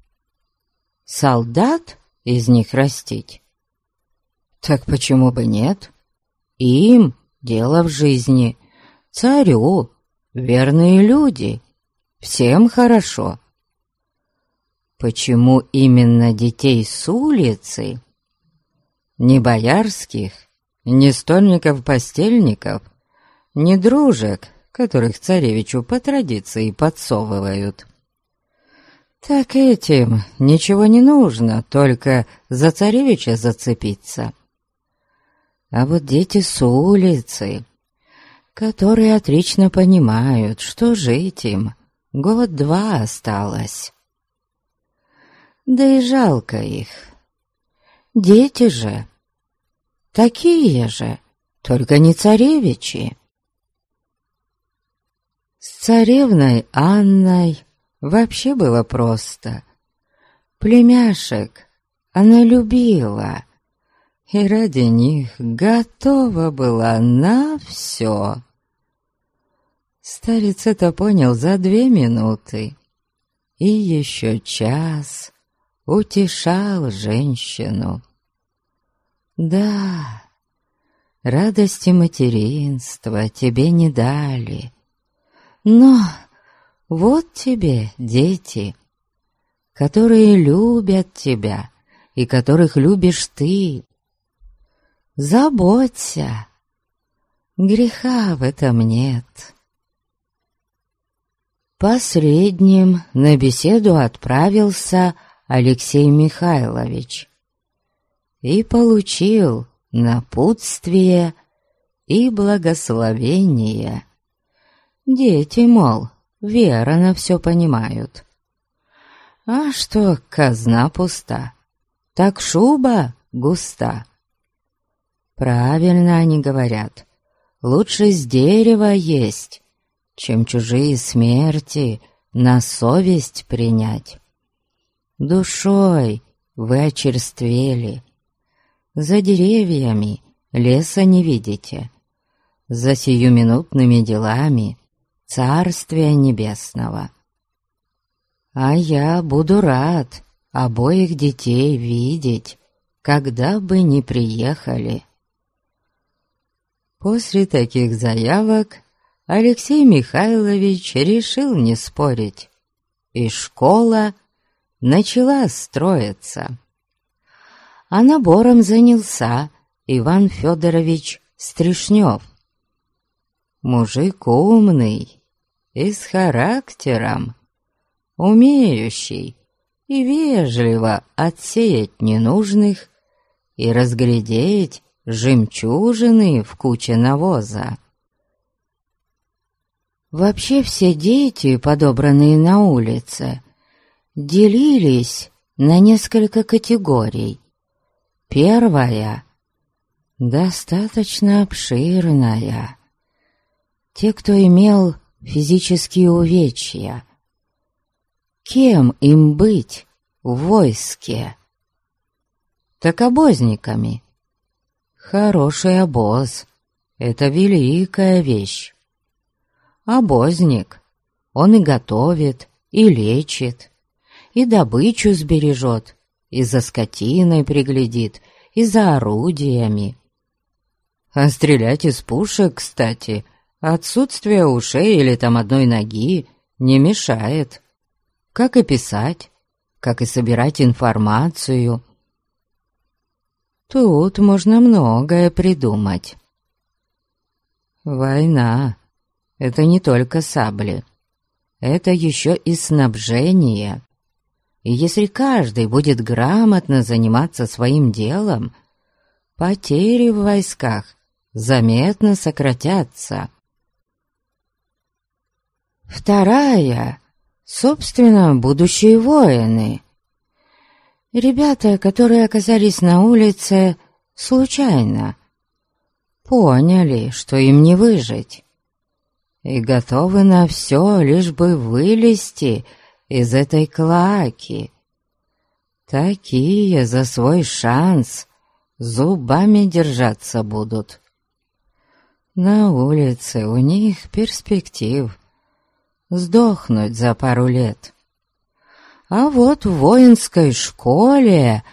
Солдат из них растить? Так почему бы нет? Им дело в жизни, царю верные люди, всем хорошо. Почему именно детей с улицы? Ни боярских, ни стольников-постельников, ни дружек, которых царевичу по традиции подсовывают. Так этим ничего не нужно, только за царевича зацепиться. А вот дети с улицы, которые отлично понимают, что жить им год-два осталось. Да и жалко их. Дети же, такие же, только не царевичи. С царевной Анной вообще было просто. Племяшек она любила, и ради них готова была на все. Старец это понял за 2 минуты, и еще час утешал женщину. Да, радости материнства тебе не дали, но вот тебе дети, которые любят тебя и которых любишь ты. Заботься, греха в этом нет. Последним на беседу отправился Алексей Михайлович и получил напутствие и благословение. Дети, мол, верно все понимают. А что казна пуста, так шуба густа. Правильно они говорят, лучше с дерева есть, чем чужие смерти на совесть принять. Душой вы очерствели, за деревьями леса не видите, за сиюминутными делами Царствия Небесного. А я буду рад обоих детей видеть, когда бы ни приехали». После таких заявок Алексей Михайлович решил не спорить, и школа начала строиться. А набором занялся Иван Федорович Стришнев. Мужик умный и с характером, умеющий и вежливо отсеять ненужных и разглядеть жемчужины в куче навоза. Вообще все дети, подобранные на улице, делились на несколько категорий. Первая — достаточно обширная. Те, кто имел физические увечья. Кем им быть в войске? Так обозниками. Хороший обоз — это великая вещь. Обозник, он и готовит, и лечит, и добычу сбережет, и за скотиной приглядит, и за орудиями. А стрелять из пушек, кстати, отсутствие ушей или там одной ноги не мешает. Как и писать, как и собирать информацию. Тут можно многое придумать. Война — это не только сабли, это еще и снабжение. И если каждый будет грамотно заниматься своим делом, потери в войсках заметно сократятся. Вторая, собственно, будущие воины. Ребята, которые оказались на улице случайно, поняли, что им не выжить, и готовы на все, лишь бы вылезти из этой клоаки. Такие за свой шанс зубами держаться будут. На улице у них перспектив сдохнуть за пару лет. А вот в воинской школе...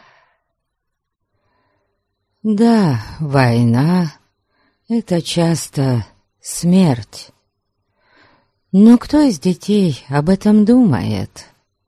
Да, война — это часто смерть. Но кто из детей об этом думает?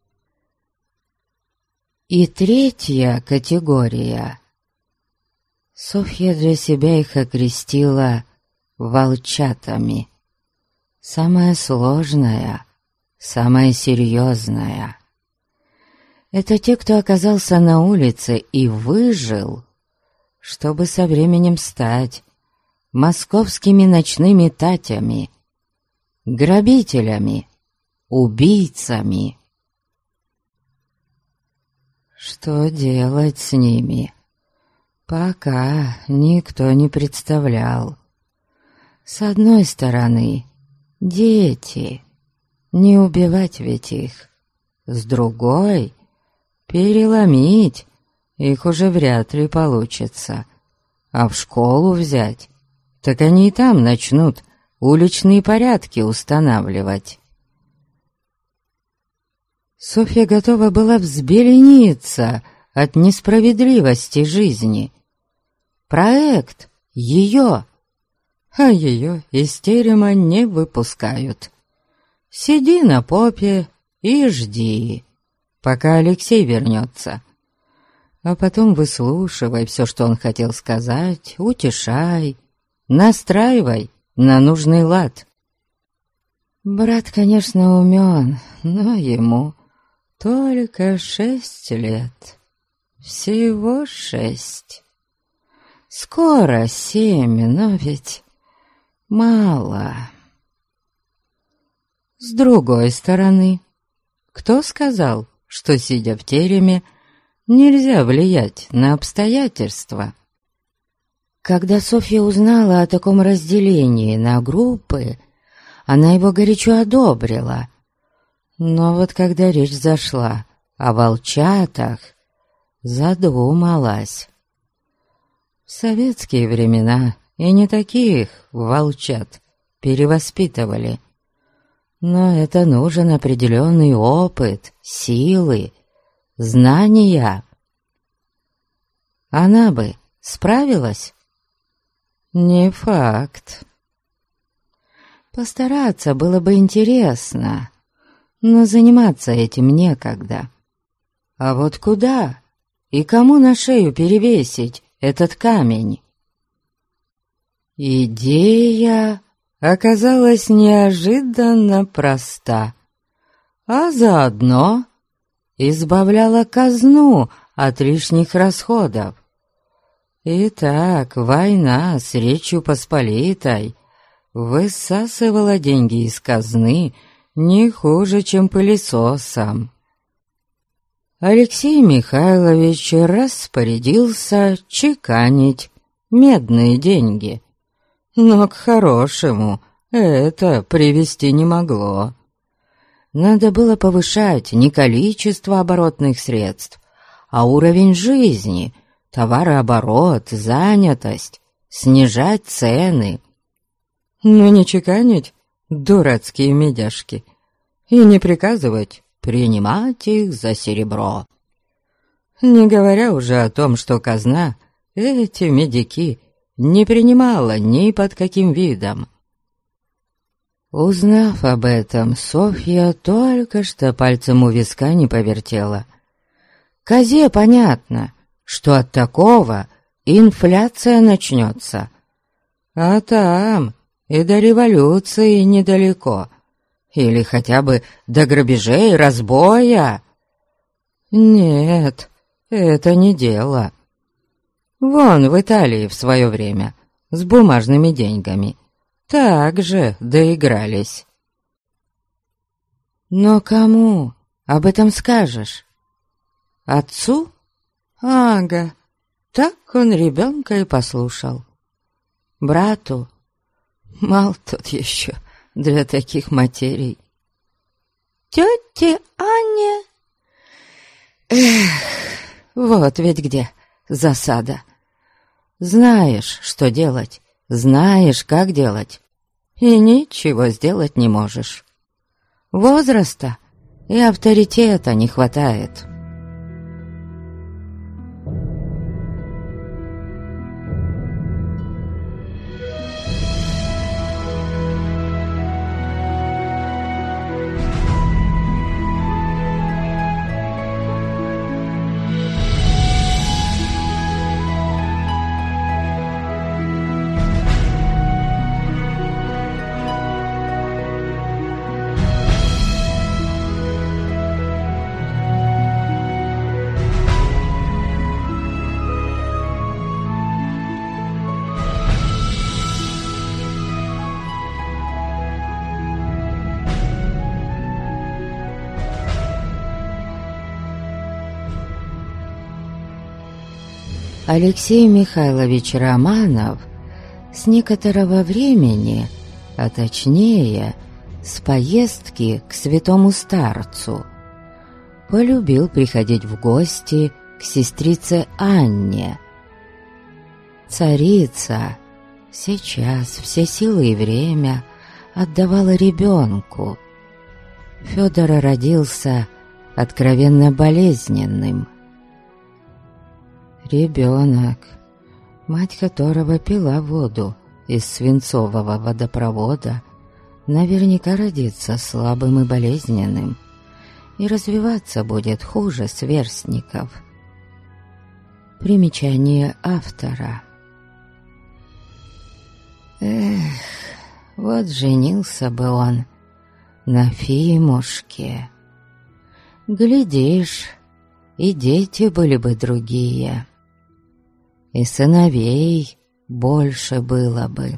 И третья категория. Софья для себя их окрестила волчатами. Самая сложная, самая серьезная. Это те, кто оказался на улице и выжил, чтобы со временем стать московскими ночными татями, грабителями, убийцами. Что делать с ними, пока никто не представлял. С одной стороны, дети, не убивать ведь их. С другой, переломить их уже вряд ли получится. А в школу взять, так они и там начнут уличные порядки устанавливать. Софья готова была взбелениться от несправедливости жизни. Проект ее, а ее из терема не выпускают. Сиди на попе и жди, пока Алексей вернется. А потом выслушивай все, что он хотел сказать, утешай, настраивай на нужный лад. Брат, конечно, умен, но ему только 6 лет. Всего 6. Скоро 7, но ведь мало. С другой стороны, кто сказал, что, сидя в тереме, нельзя влиять на обстоятельства? Когда Софья узнала о таком разделении на группы, она его горячо одобрила. Но вот когда речь зашла о волчатах, задумалась. В советские времена И не таких волчат перевоспитывали. Но это нужен определенный опыт, силы, знания. Она бы справилась? Не факт. Постараться было бы интересно, но заниматься этим некогда. А вот куда и кому на шею перевесить этот камень? Идея оказалась неожиданно проста, а заодно избавляла казну от лишних расходов. Итак, война с Речью Посполитой высасывала деньги из казны не хуже, чем пылесосом. Алексей Михайлович распорядился чеканить медные деньги, но к хорошему это привести не могло. Надо было повышать не количество оборотных средств, а уровень жизни, товарооборот, занятость, снижать цены. Но не чеканить дурацкие медяшки и не приказывать принимать их за серебро. Не говоря уже о том, что казна эти медики не принимала ни под каким видом. Узнав об этом, Софья только что пальцем у виска не повертела. Козе понятно, что от такого инфляция начнется. А там и до революции недалеко. Или хотя бы до грабежей, разбоя. Нет, это не дело. Вон в Италии в свое время с бумажными деньгами так же доигрались. Но кому об этом скажешь? Отцу? Ага, так он ребенка и послушал. Брату? Мал тот еще для таких материй. Тёте Аня? Эх, вот ведь где засада. Знаешь, что делать, знаешь, как делать, и ничего сделать не можешь. Возраста и авторитета не хватает. Алексей Михайлович Романов с некоторого времени, а точнее с поездки к святому старцу, полюбил приходить в гости к сестрице Анне. Царица сейчас все силы и время отдавала ребенку. Федор родился откровенно болезненным. Ребенок, мать которого пила воду из свинцового водопровода, наверняка родится слабым и болезненным, и развиваться будет хуже сверстников. Примечание автора. Эх, вот женился бы он на Фимушке. Глядишь, и дети были бы другие, и сыновей больше было бы.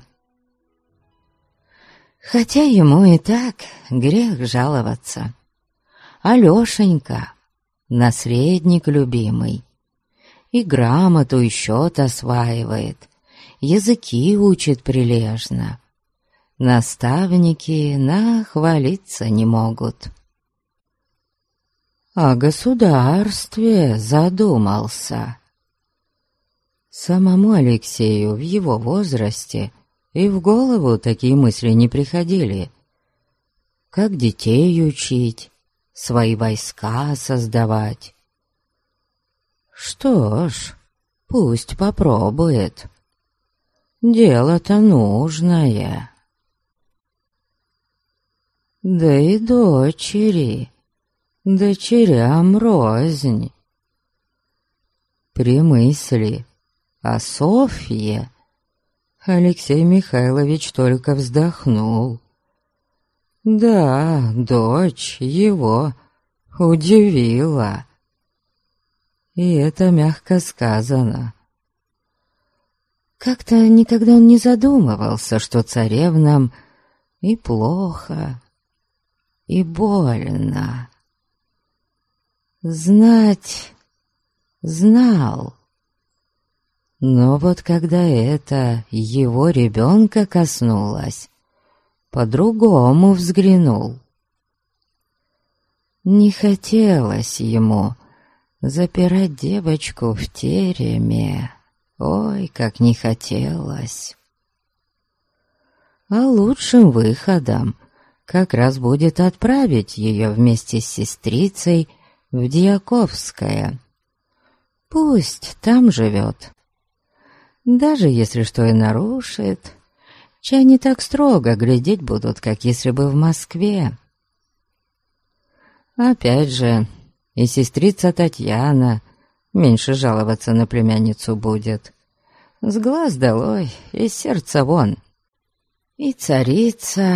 Хотя ему и так грех жаловаться. Алешенька, наследник любимый, и грамоту, и счет осваивает, языки учит прилежно. Наставники нахвалиться не могут. О государстве задумался. Самому Алексею в его возрасте и в голову такие мысли не приходили. Как детей учить, свои войска создавать. Что ж, пусть попробует. Дело-то нужное. Да и дочерям рознь. При мысли о Софье Алексей Михайлович только вздохнул. Да, дочь его удивила. И это мягко сказано. Как-то никогда он не задумывался, что царевнам и плохо, и больно. Знать знал. Но вот когда это его ребенка коснулось, по-другому взглянул. Не хотелось ему запирать девочку в тереме. Ой, как не хотелось. А лучшим выходом как раз будет отправить ее вместе с сестрицей в Дьяковское. Пусть там живет. Даже если что и нарушит, чай не так строго глядеть будут, как если бы в Москве. Опять же, и сестрица Татьяна меньше жаловаться на племянницу будет. С глаз долой, из сердца вон. И царица...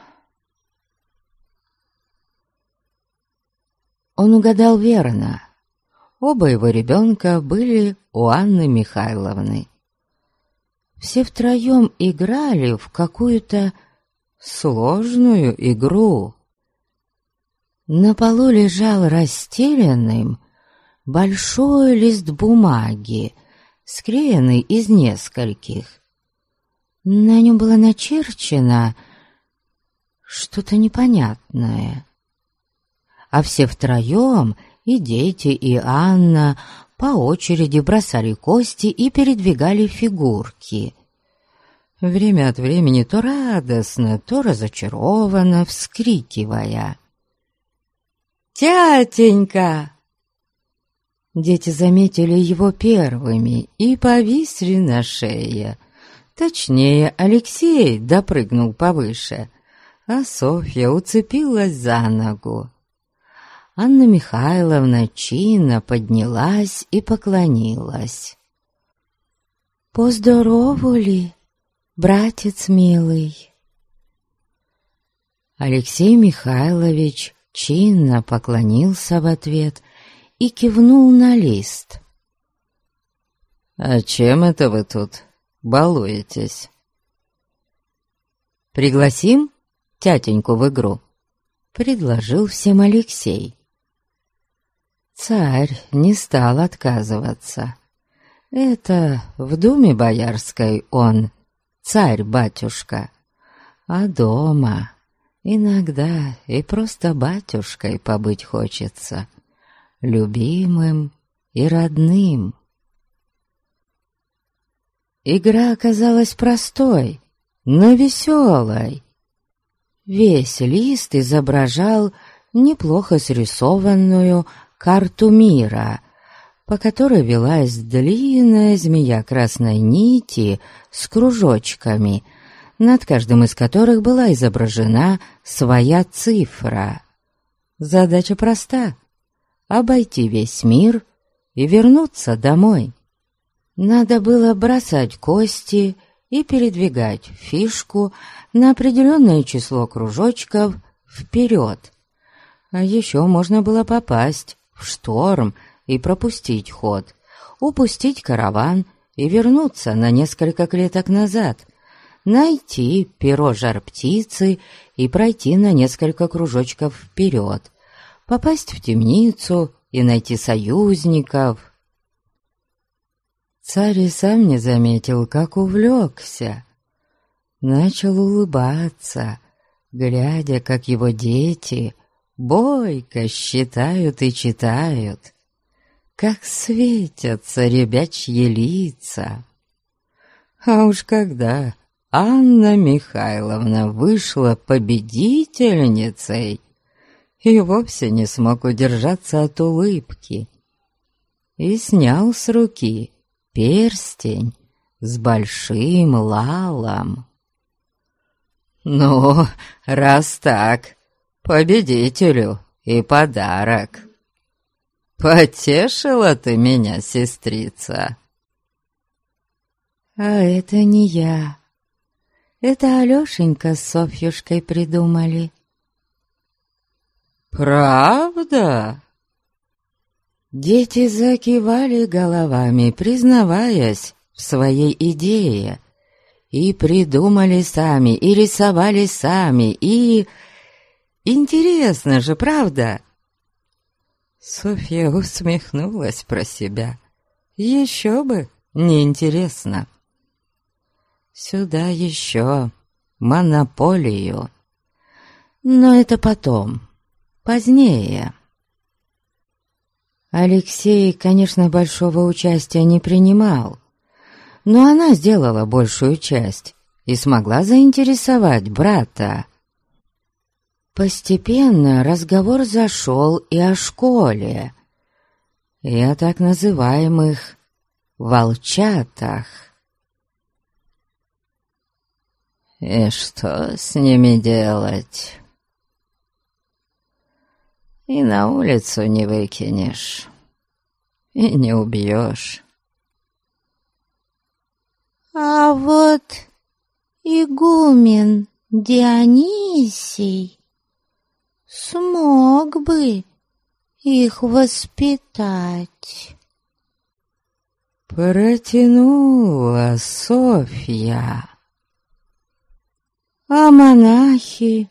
Он угадал верно. Оба его ребенка были у Анны Михайловны. Все втроем играли в какую-то сложную игру. На полу лежал расстеленным большой лист бумаги, склеенный из нескольких. На нем было начерчено что-то непонятное. А все втроем, и дети, и Анна, по очереди бросали кости и передвигали фигурки. Время от времени то радостно, то разочарованно, вскрикивая: «Тятенька!» Дети заметили его первыми и повисли на шее. Точнее, Алексей допрыгнул повыше, а Софья уцепилась за ногу. Анна Михайловна чинно поднялась и поклонилась. «Поздоровали, братец милый?» Алексей Михайлович чинно поклонился в ответ и кивнул на лист. «А чем это вы тут балуетесь?» «Пригласим тятеньку в игру?» — предложил всем Алексей. Царь не стал отказываться. Это в думе боярской он, царь-батюшка, а дома иногда и просто батюшкой побыть хочется, любимым и родным. Игра оказалась простой, но веселой. Весь лист изображал неплохо срисованную карту мира, по которой велась длинная змея красной нити с кружочками, над каждым из которых была изображена своя цифра. Задача проста — обойти весь мир и вернуться домой. Надо было бросать кости и передвигать фишку на определенное число кружочков вперед. А еще можно было попасть в шторм и пропустить ход, упустить караван и вернуться на несколько клеток назад, найти перо жар-птицы и пройти на несколько кружочков вперед, попасть в темницу и найти союзников. Царь и сам не заметил, как увлекся. Начал улыбаться, глядя, как его дети бойко считают и читают. как светятся ребячьи лица. А уж когда Анна Михайловна вышла победительницей, и вовсе не смог удержаться от улыбки, и снял с руки перстень с большим лалом. «Ну, раз так, победителю и подарок. Потешила ты меня, сестрица». А это не я. Это Алёшенька с Софьюшкой придумали. «Правда?» Дети закивали головами, признаваясь в своей идее, и придумали сами, и рисовали сами, и... Интересно же, правда? Софья усмехнулась про себя. Еще бы, неинтересно. Сюда еще монополию. Но это потом, позднее. Алексей, конечно, большого участия не принимал, но она сделала большую часть и смогла заинтересовать брата. Постепенно разговор зашел и о школе, и о так называемых волчатах. И что с ними делать? И на улицу не выкинешь, и не убьешь. А вот игумен Дионисий смог бы их воспитать. Протянула Софья. А монахи?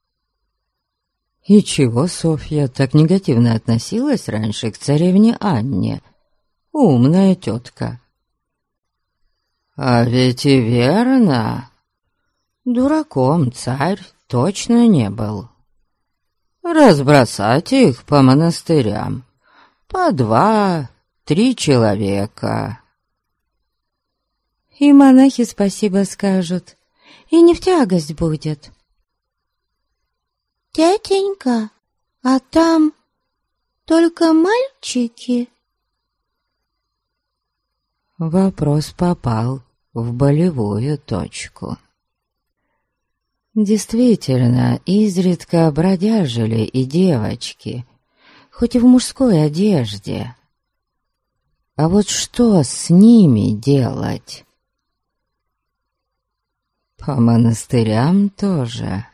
И чего Софья так негативно относилась раньше к царевне Анне? Умная тетка. А ведь и верно. Дураком царь точно не был. Разбросать их по монастырям. По 2-3 человека. И монахи спасибо скажут, и не в тягость будет. «Тятенька, а там только мальчики?» Вопрос попал в болевую точку. Действительно, изредка бродяжили и девочки, хоть и в мужской одежде. А вот что с ними делать? По монастырям тоже.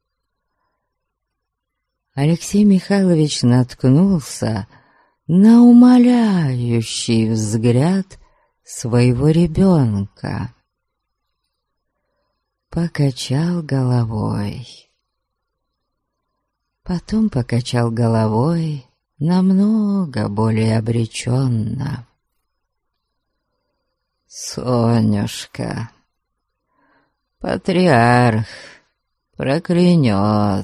Алексей Михайлович наткнулся на умоляющий взгляд своего ребенка. Покачал головой. Потом покачал головой намного более обреченно. «Сонюшка, патриарх проклянет».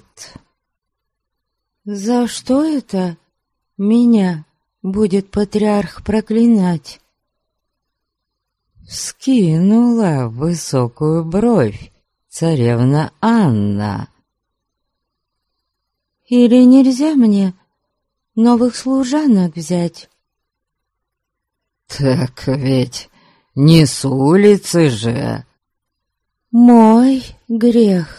«За что это меня будет патриарх проклинать?» Вскинула высокую бровь царевна Анна. «Или нельзя мне новых служанок взять?» «Так ведь не с улицы же!» «Мой грех».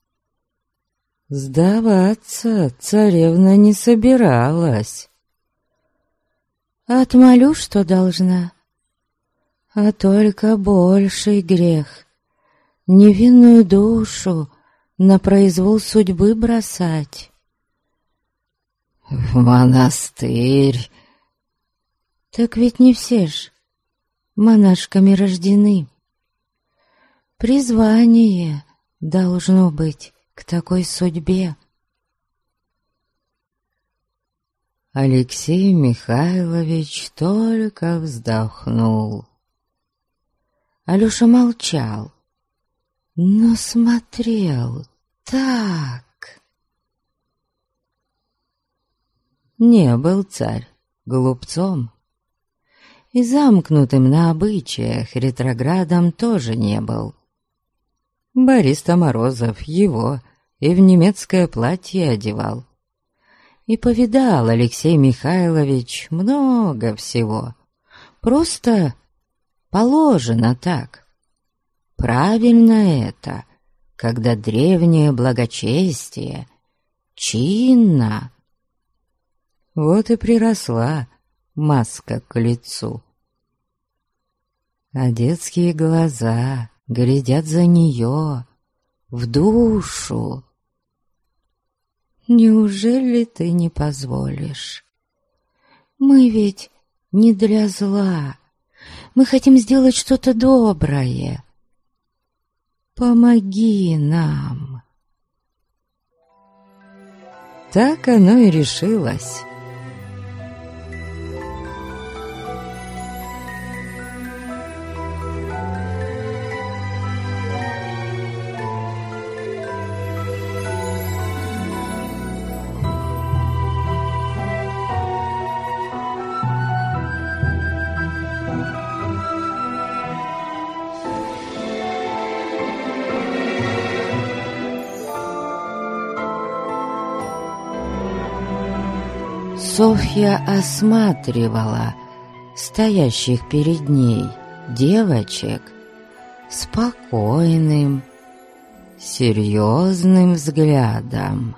Сдаваться царевна не собиралась. «Отмолю, что должна, а только больший грех. Невинную душу на произвол судьбы бросать». «В монастырь!» «Так ведь не все ж монашками рождены. Призвание должно быть к такой судьбе». Алексей Михайлович только вздохнул. Алёша молчал, но смотрел так. Не был царь глупцом. И замкнутым на обычаях ретроградом тоже не был. Борис-то Морозов его и в немецкое платье одевал. И повидал Алексей Михайлович много всего. Просто положено так. Правильно это, когда древнее благочестие чинно. Вот и приросла маска к лицу. А детские глаза глядят за нее, в душу. Неужели ты не позволишь? Мы ведь не для зла. Мы хотим сделать что-то доброе. Помоги нам. Так оно и решилось. Софья осматривала стоящих перед ней девочек спокойным, серьезным взглядом.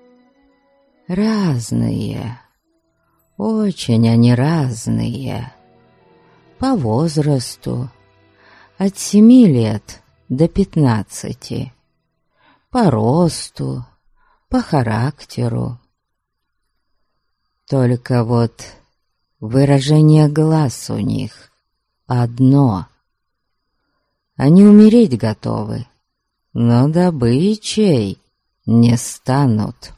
Разные, очень они разные, по возрасту, от 7 лет до 15, по росту, по характеру. Только вот выражение глаз у них одно. Они умереть готовы, но добычей не станут.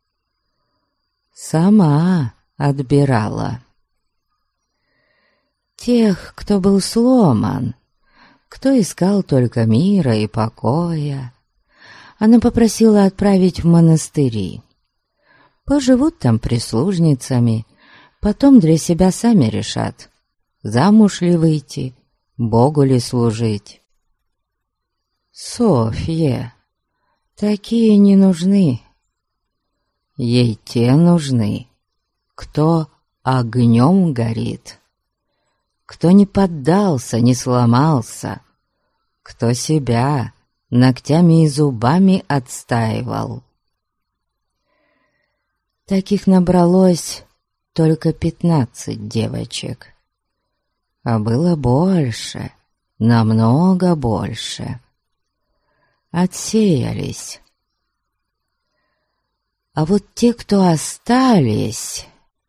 Сама отбирала. Тех, кто был сломан, кто искал только мира и покоя, она попросила отправить в монастыри. Поживут там прислужницами, потом для себя сами решат, замуж ли выйти, Богу ли служить. Софье такие не нужны. Ей те нужны, кто огнем горит, кто не поддался, не сломался, кто себя ногтями и зубами отстаивал. Таких набралось только 15 девочек. А было больше, намного больше. Отсеялись. А вот те, кто остались...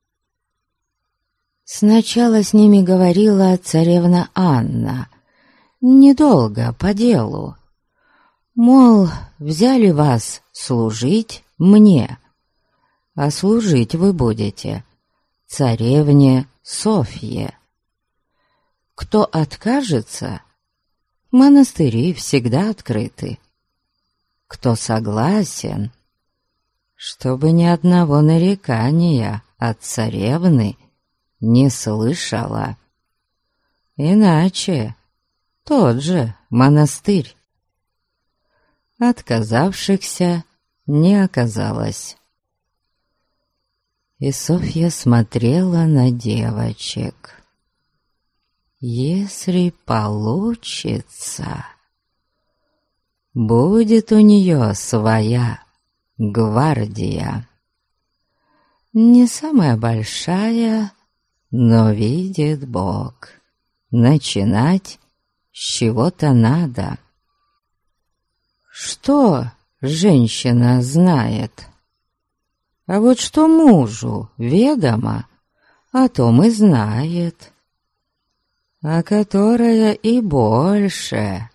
Сначала с ними говорила царевна Анна. Недолго, по делу. Мол, взяли вас служить мне, а служить вы будете царевне Софье. Кто откажется, монастыри всегда открыты. Кто согласен, чтобы ни одного нарекания от царевны не слышала. Иначе тот же монастырь. Отказавшихся не оказалось. И Софья смотрела на девочек. Если получится, будет у нее своя гвардия. Не самая большая, но видит Бог. Начинать с чего-то надо. Что женщина знает? А вот что мужу ведомо, о том и знает, а которая и больше.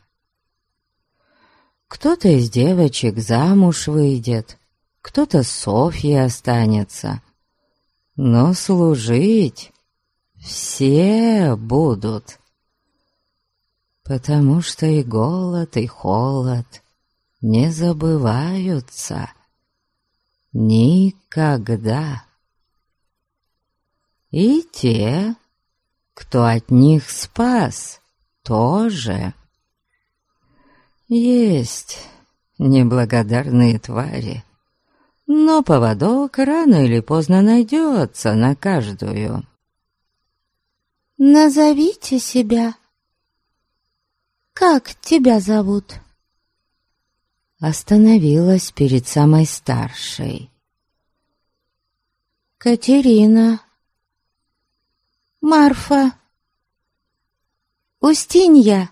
Кто-то из девочек замуж выйдет, кто-то с Софьей останется, но служить все будут, потому что и голод, и холод не забываются никогда. И те, кто от них спас, тоже. Есть неблагодарные твари, но поводок рано или поздно найдется на каждую. «Назовите себя. Как тебя зовут?» Остановилась перед самой старшей. «Катерина. Марфа. Устинья».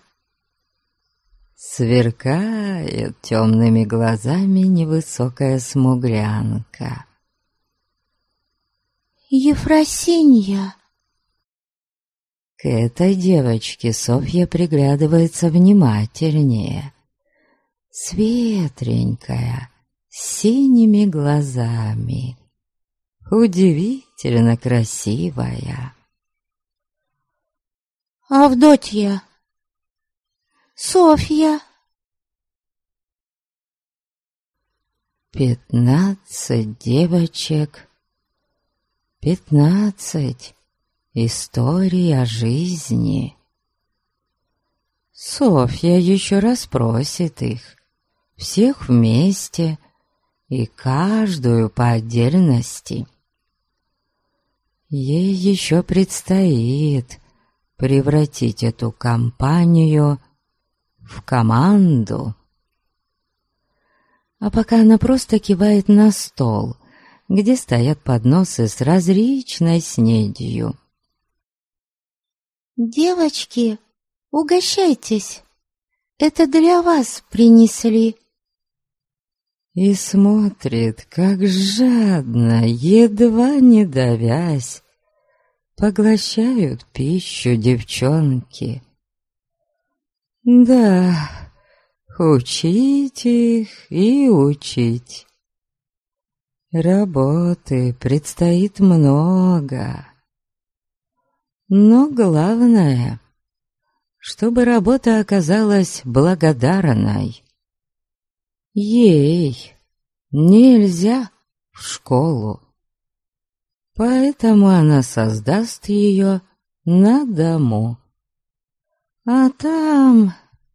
Сверкает темными глазами невысокая смуглянка. «Ефросинья». К этой девочке Софья приглядывается внимательнее. Светленькая, с синими глазами, удивительно красивая. «Авдотья. Софья». 15 девочек, 15 историй о жизни. Софья еще раз просит их, всех вместе и каждую по отдельности. Ей еще предстоит превратить эту компанию в команду. А пока она просто кивает на стол, где стоят подносы с различной снедью. «Девочки, угощайтесь. Это для вас принесли». И смотрит, как жадно, едва не давясь, поглощают пищу девчонки. Да, учить их и учить. Работы предстоит много. Но главное, чтобы работа оказалась благодарной. Ей нельзя в школу, поэтому она создаст ее на дому. А там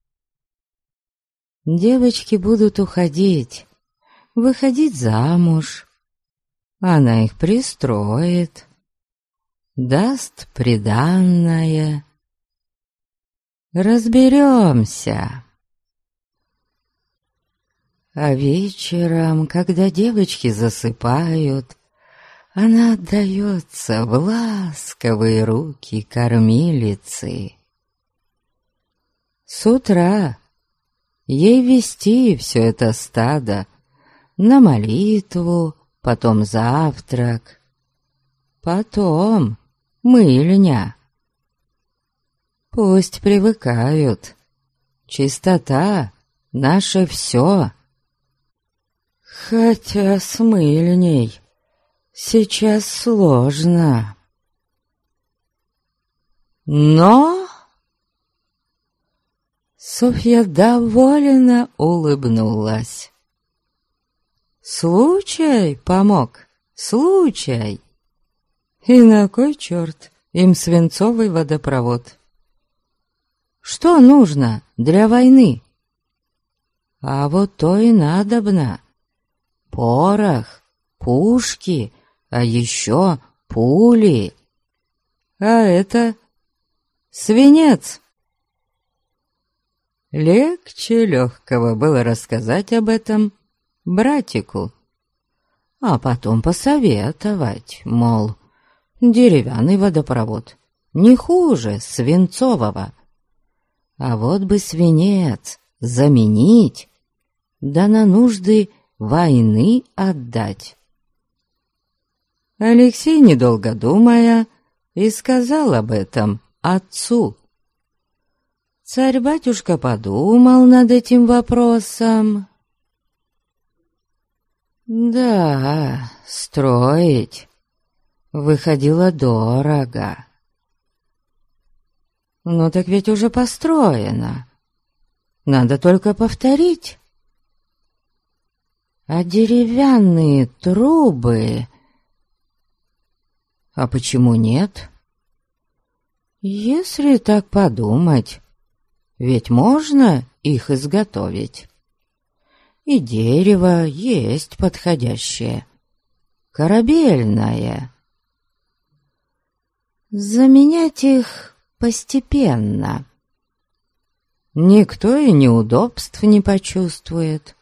девочки будут уходить, выходить замуж. Она их пристроит, даст приданное. Разберемся. А вечером, когда девочки засыпают, она отдается в ласковые руки кормилицы. С утра ей вести все это стадо на молитву, потом завтрак, потом мыльня. Пусть привыкают. Чистота — наше все. Хотя с мыльней сейчас сложно. Но Софья довольно улыбнулась. Случай помог, случай. И на кой черт им свинцовый водопровод? Что нужно для войны? А вот то и надобно. Порох, пушки, а еще пули. А это свинец. Легче легкого было рассказать об этом братику, а потом посоветовать, мол, деревянный водопровод не хуже свинцового. А вот бы свинец заменить, да на нужды войны отдать. Алексей, недолго думая, и сказал об этом отцу. Царь-батюшка подумал над этим вопросом. Да, строить выходило дорого. Ну так ведь уже построено. Надо только повторить. А деревянные трубы... А почему нет? Если так подумать, ведь можно их изготовить. И дерево есть подходящее, корабельное. Заменять их постепенно. Никто и неудобств не почувствует.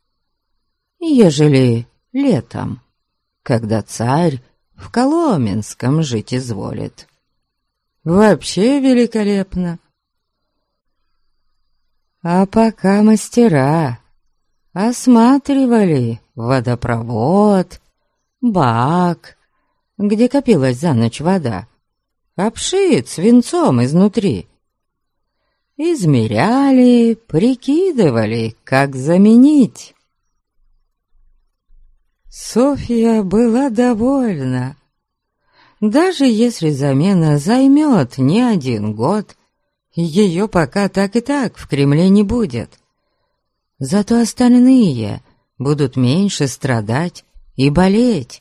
Ежели летом, когда царь в Коломенском жить изволит. Вообще великолепно. А пока мастера осматривали водопровод, бак, где копилась за ночь вода, обшит свинцом изнутри, измеряли, прикидывали, как заменить. Софья была довольна. Даже если замена займет не 1 год, ее пока так и так в Кремле не будет. Зато остальные будут меньше страдать и болеть.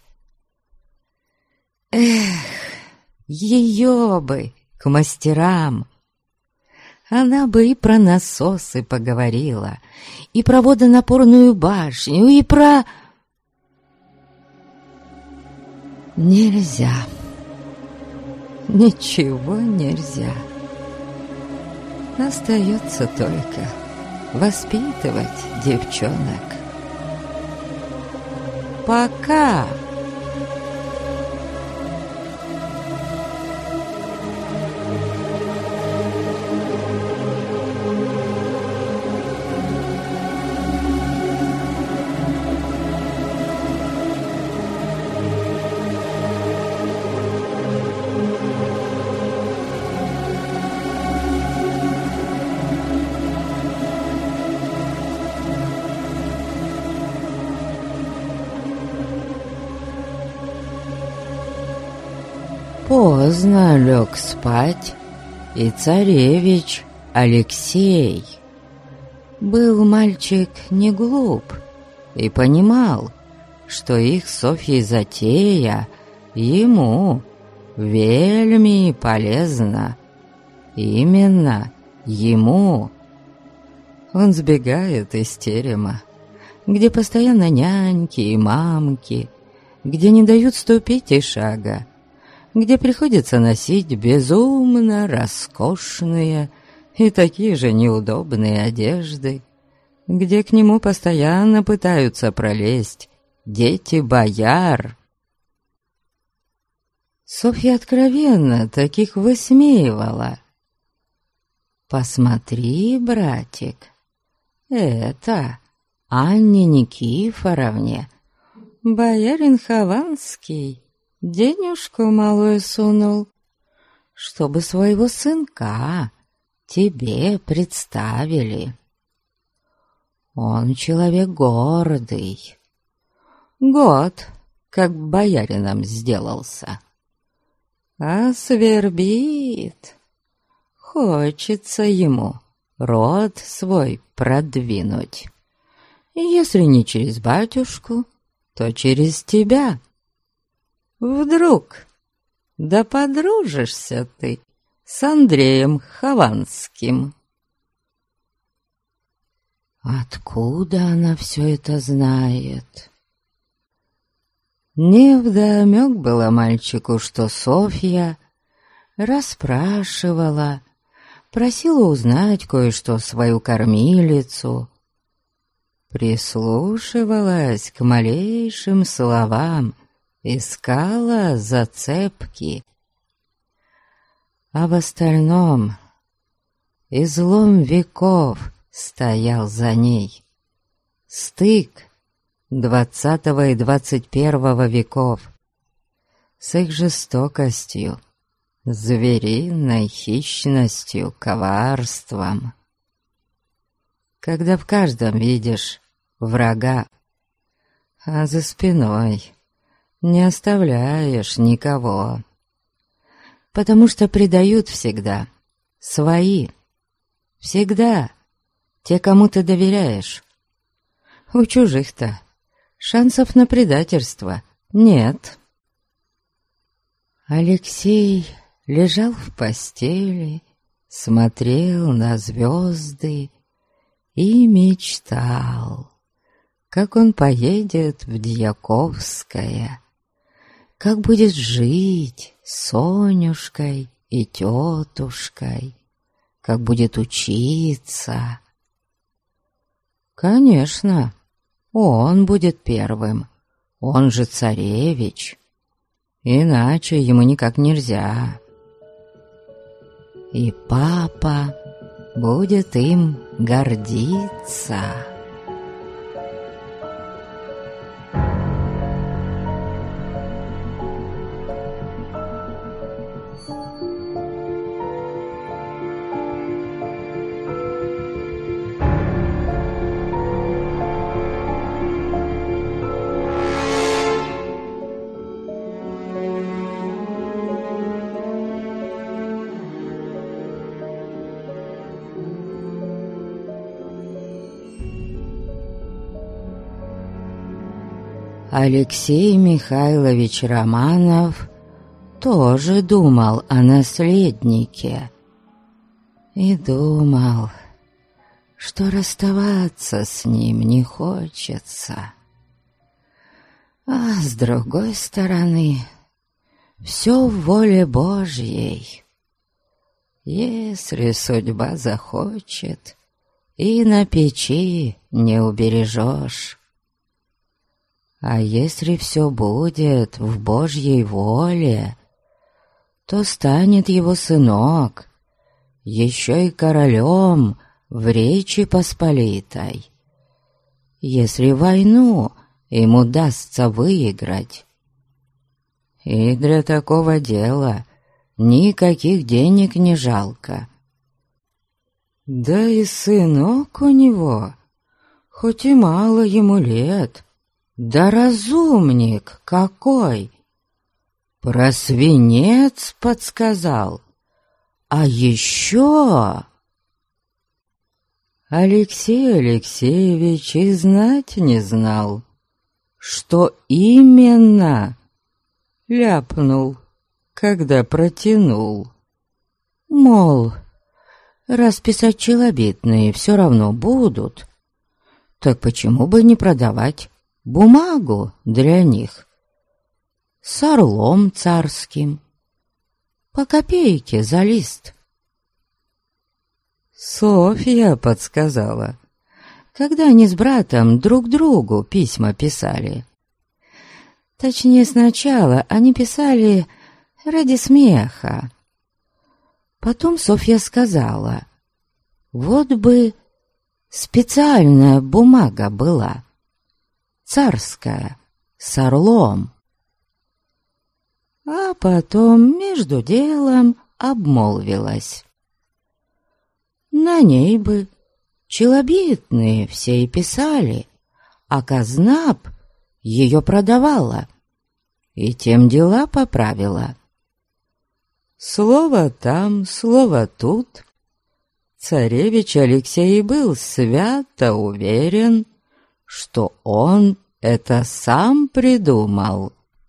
Эх, ее бы к мастерам! Она бы и про насосы поговорила, и про водонапорную башню, и про... Нельзя. Ничего нельзя. Остается только воспитывать девчонок. Пока. Поздно лег спать и царевич Алексей. Был мальчик не глуп и понимал, что их Софьей затея ему вельми полезна. Именно ему. Он сбегает из терема, где постоянно няньки и мамки, где не дают ступить и шага, где приходится носить безумно роскошные и такие же неудобные одежды, где к нему постоянно пытаются пролезть дети бояр. Софья откровенно таких высмеивала. «Посмотри, братик, это Анне Никифоровне боярин Хованский денежку малую сунул, чтобы своего сынка тебе представили. Он человек гордый. Год, как боярином сделался. А свербит. Хочется ему род свой продвинуть. Если не через батюшку, то через тебя. Вдруг да подружишься ты с Андреем Хованским». Откуда она все это знает? Невдомёк было мальчику, что Софья расспрашивала, просила узнать кое-что свою кормилицу, прислушивалась к малейшим словам, искала зацепки. А в остальном излом веков стоял за ней. Стык 20 и 21 веков с их жестокостью, звериной хищностью, коварством. Когда в каждом видишь врага, а за спиной не оставляешь никого, потому что предают всегда свои, всегда те, кому ты доверяешь. У чужих-то шансов на предательство нет. Алексей лежал в постели, смотрел на звезды и мечтал, как он поедет в Дьяковское, как будет жить с Сонюшкой и тетушкой, как будет учиться. Конечно, он будет первым, он же царевич, иначе ему никак нельзя. И папа будет им гордиться. Алексей Михайлович Романов тоже думал о наследнике. И думал, что расставаться с ним не хочется. А с другой стороны, все в воле Божьей. Если судьба захочет, и на печи не убережешь. А если все будет в Божьей воле, то станет его сынок еще и королем в Речи Посполитой. Если войну им удастся выиграть. И для такого дела никаких денег не жалко. Да и сынок у него, хоть и мало ему лет, да разумник какой! Про свинец подсказал. А еще... Алексей Алексеевич и знать не знал, что именно ляпнул, когда протянул. Мол, раз писать челобитные все равно будут, так почему бы не продавать бумагу для них с орлом царским, по копейке за лист. Софья подсказала, когда они с братом друг другу письма писали. Точнее, сначала они писали ради смеха. Потом Софья сказала, вот бы специальная бумага была, царская, с орлом. А потом между делом обмолвилась. На ней бы челобитные все и писали, а Казнаб ее продавала и тем дела поправила. Слово там, слово тут. Царевич Алексей был свято уверен, что он это сам придумал.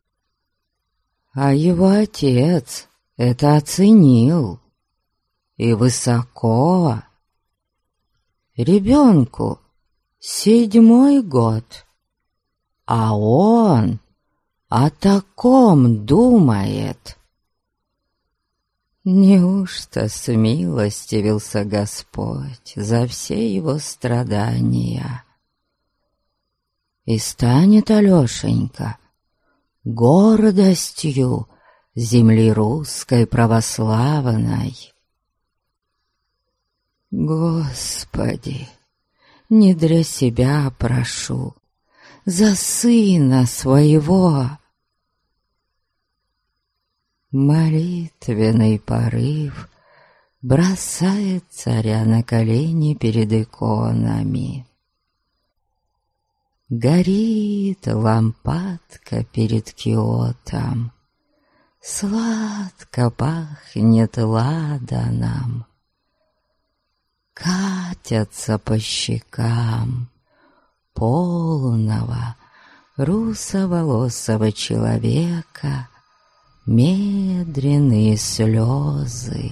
А его отец это оценил. И высоко. Ребенку 7-й год, а он о таком думает. Неужто смилостивился Господь за все его страдания? И станет Алешенька гордостью земли русской православной. Господи, не для себя прошу, за сына своего. Молитвенный порыв бросает царя на колени перед иконами. Горит лампадка перед киотом, сладко пахнет ладаном. Катятся по щекам полного русоволосого человека медленные слезы.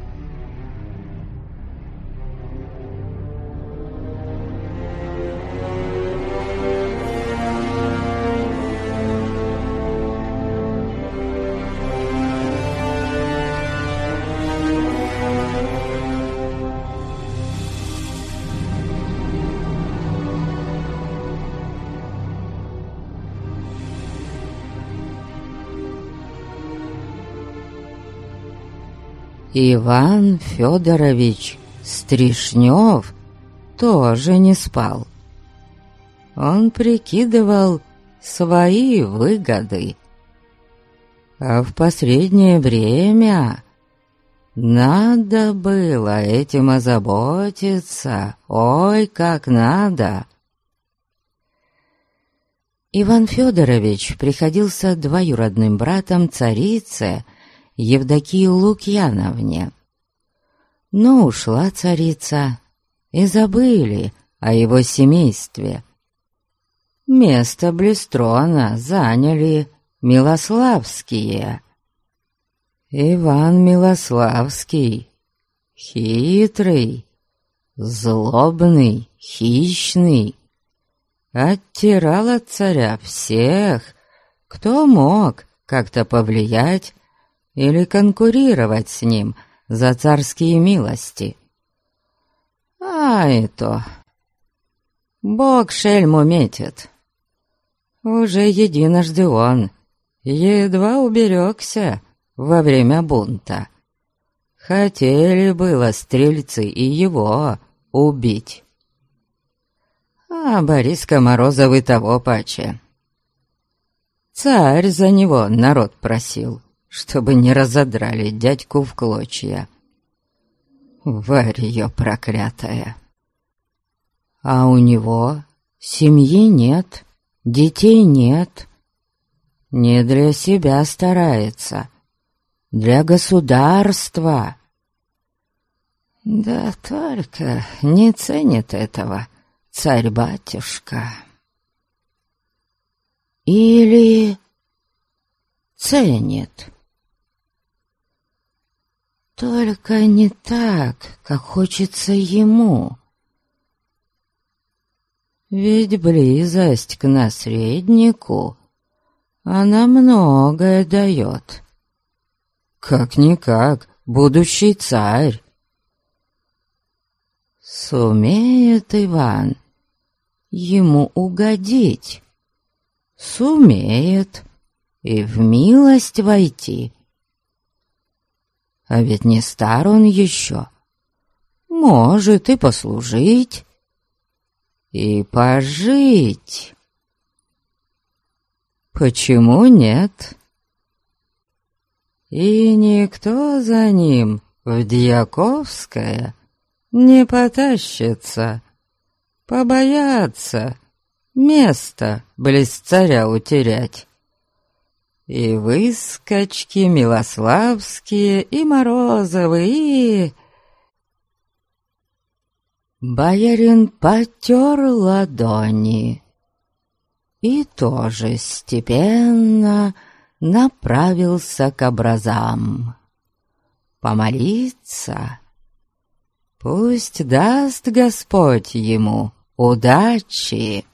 Иван Федорович Стришнев тоже не спал. Он прикидывал свои выгоды. А в последнее время надо было этим озаботиться, ой, как надо. Иван Федорович приходился двоюродным братом царице Евдокии Лукьяновне. Но ушла царица, и забыли о его семействе. Место Блестрона заняли Милославские. Иван Милославский, хитрый, злобный, хищный, оттирал от царя всех, кто мог как-то повлиять или конкурировать с ним за царские милости. А и то, Бог шельму метит. Уже единожды он едва уберегся во время бунта. Хотели было стрельцы и его убить. А Бориска Морозов и того паче. Царь за него народ просил, чтобы не разодрали дядьку в клочья. Варьё проклятая. А у него семьи нет, детей нет. Не для себя старается, для государства. Да только не ценит этого царь-батюшка. Или ценит. Только не так, как хочется ему. Ведь близость к наследнику, она многое дает. Как-никак будущий царь. Сумеет Иван ему угодить, сумеет и в милость войти. А ведь не стар он еще, может и послужить, и пожить. Почему нет? И никто за ним в Дьяковское не потащится, побоятся место близ царя утерять. И выскочки Милославские, и Морозовы, и... Боярин потер ладони и тоже степенно направился к образам. Помолиться. Пусть даст Господь ему удачи.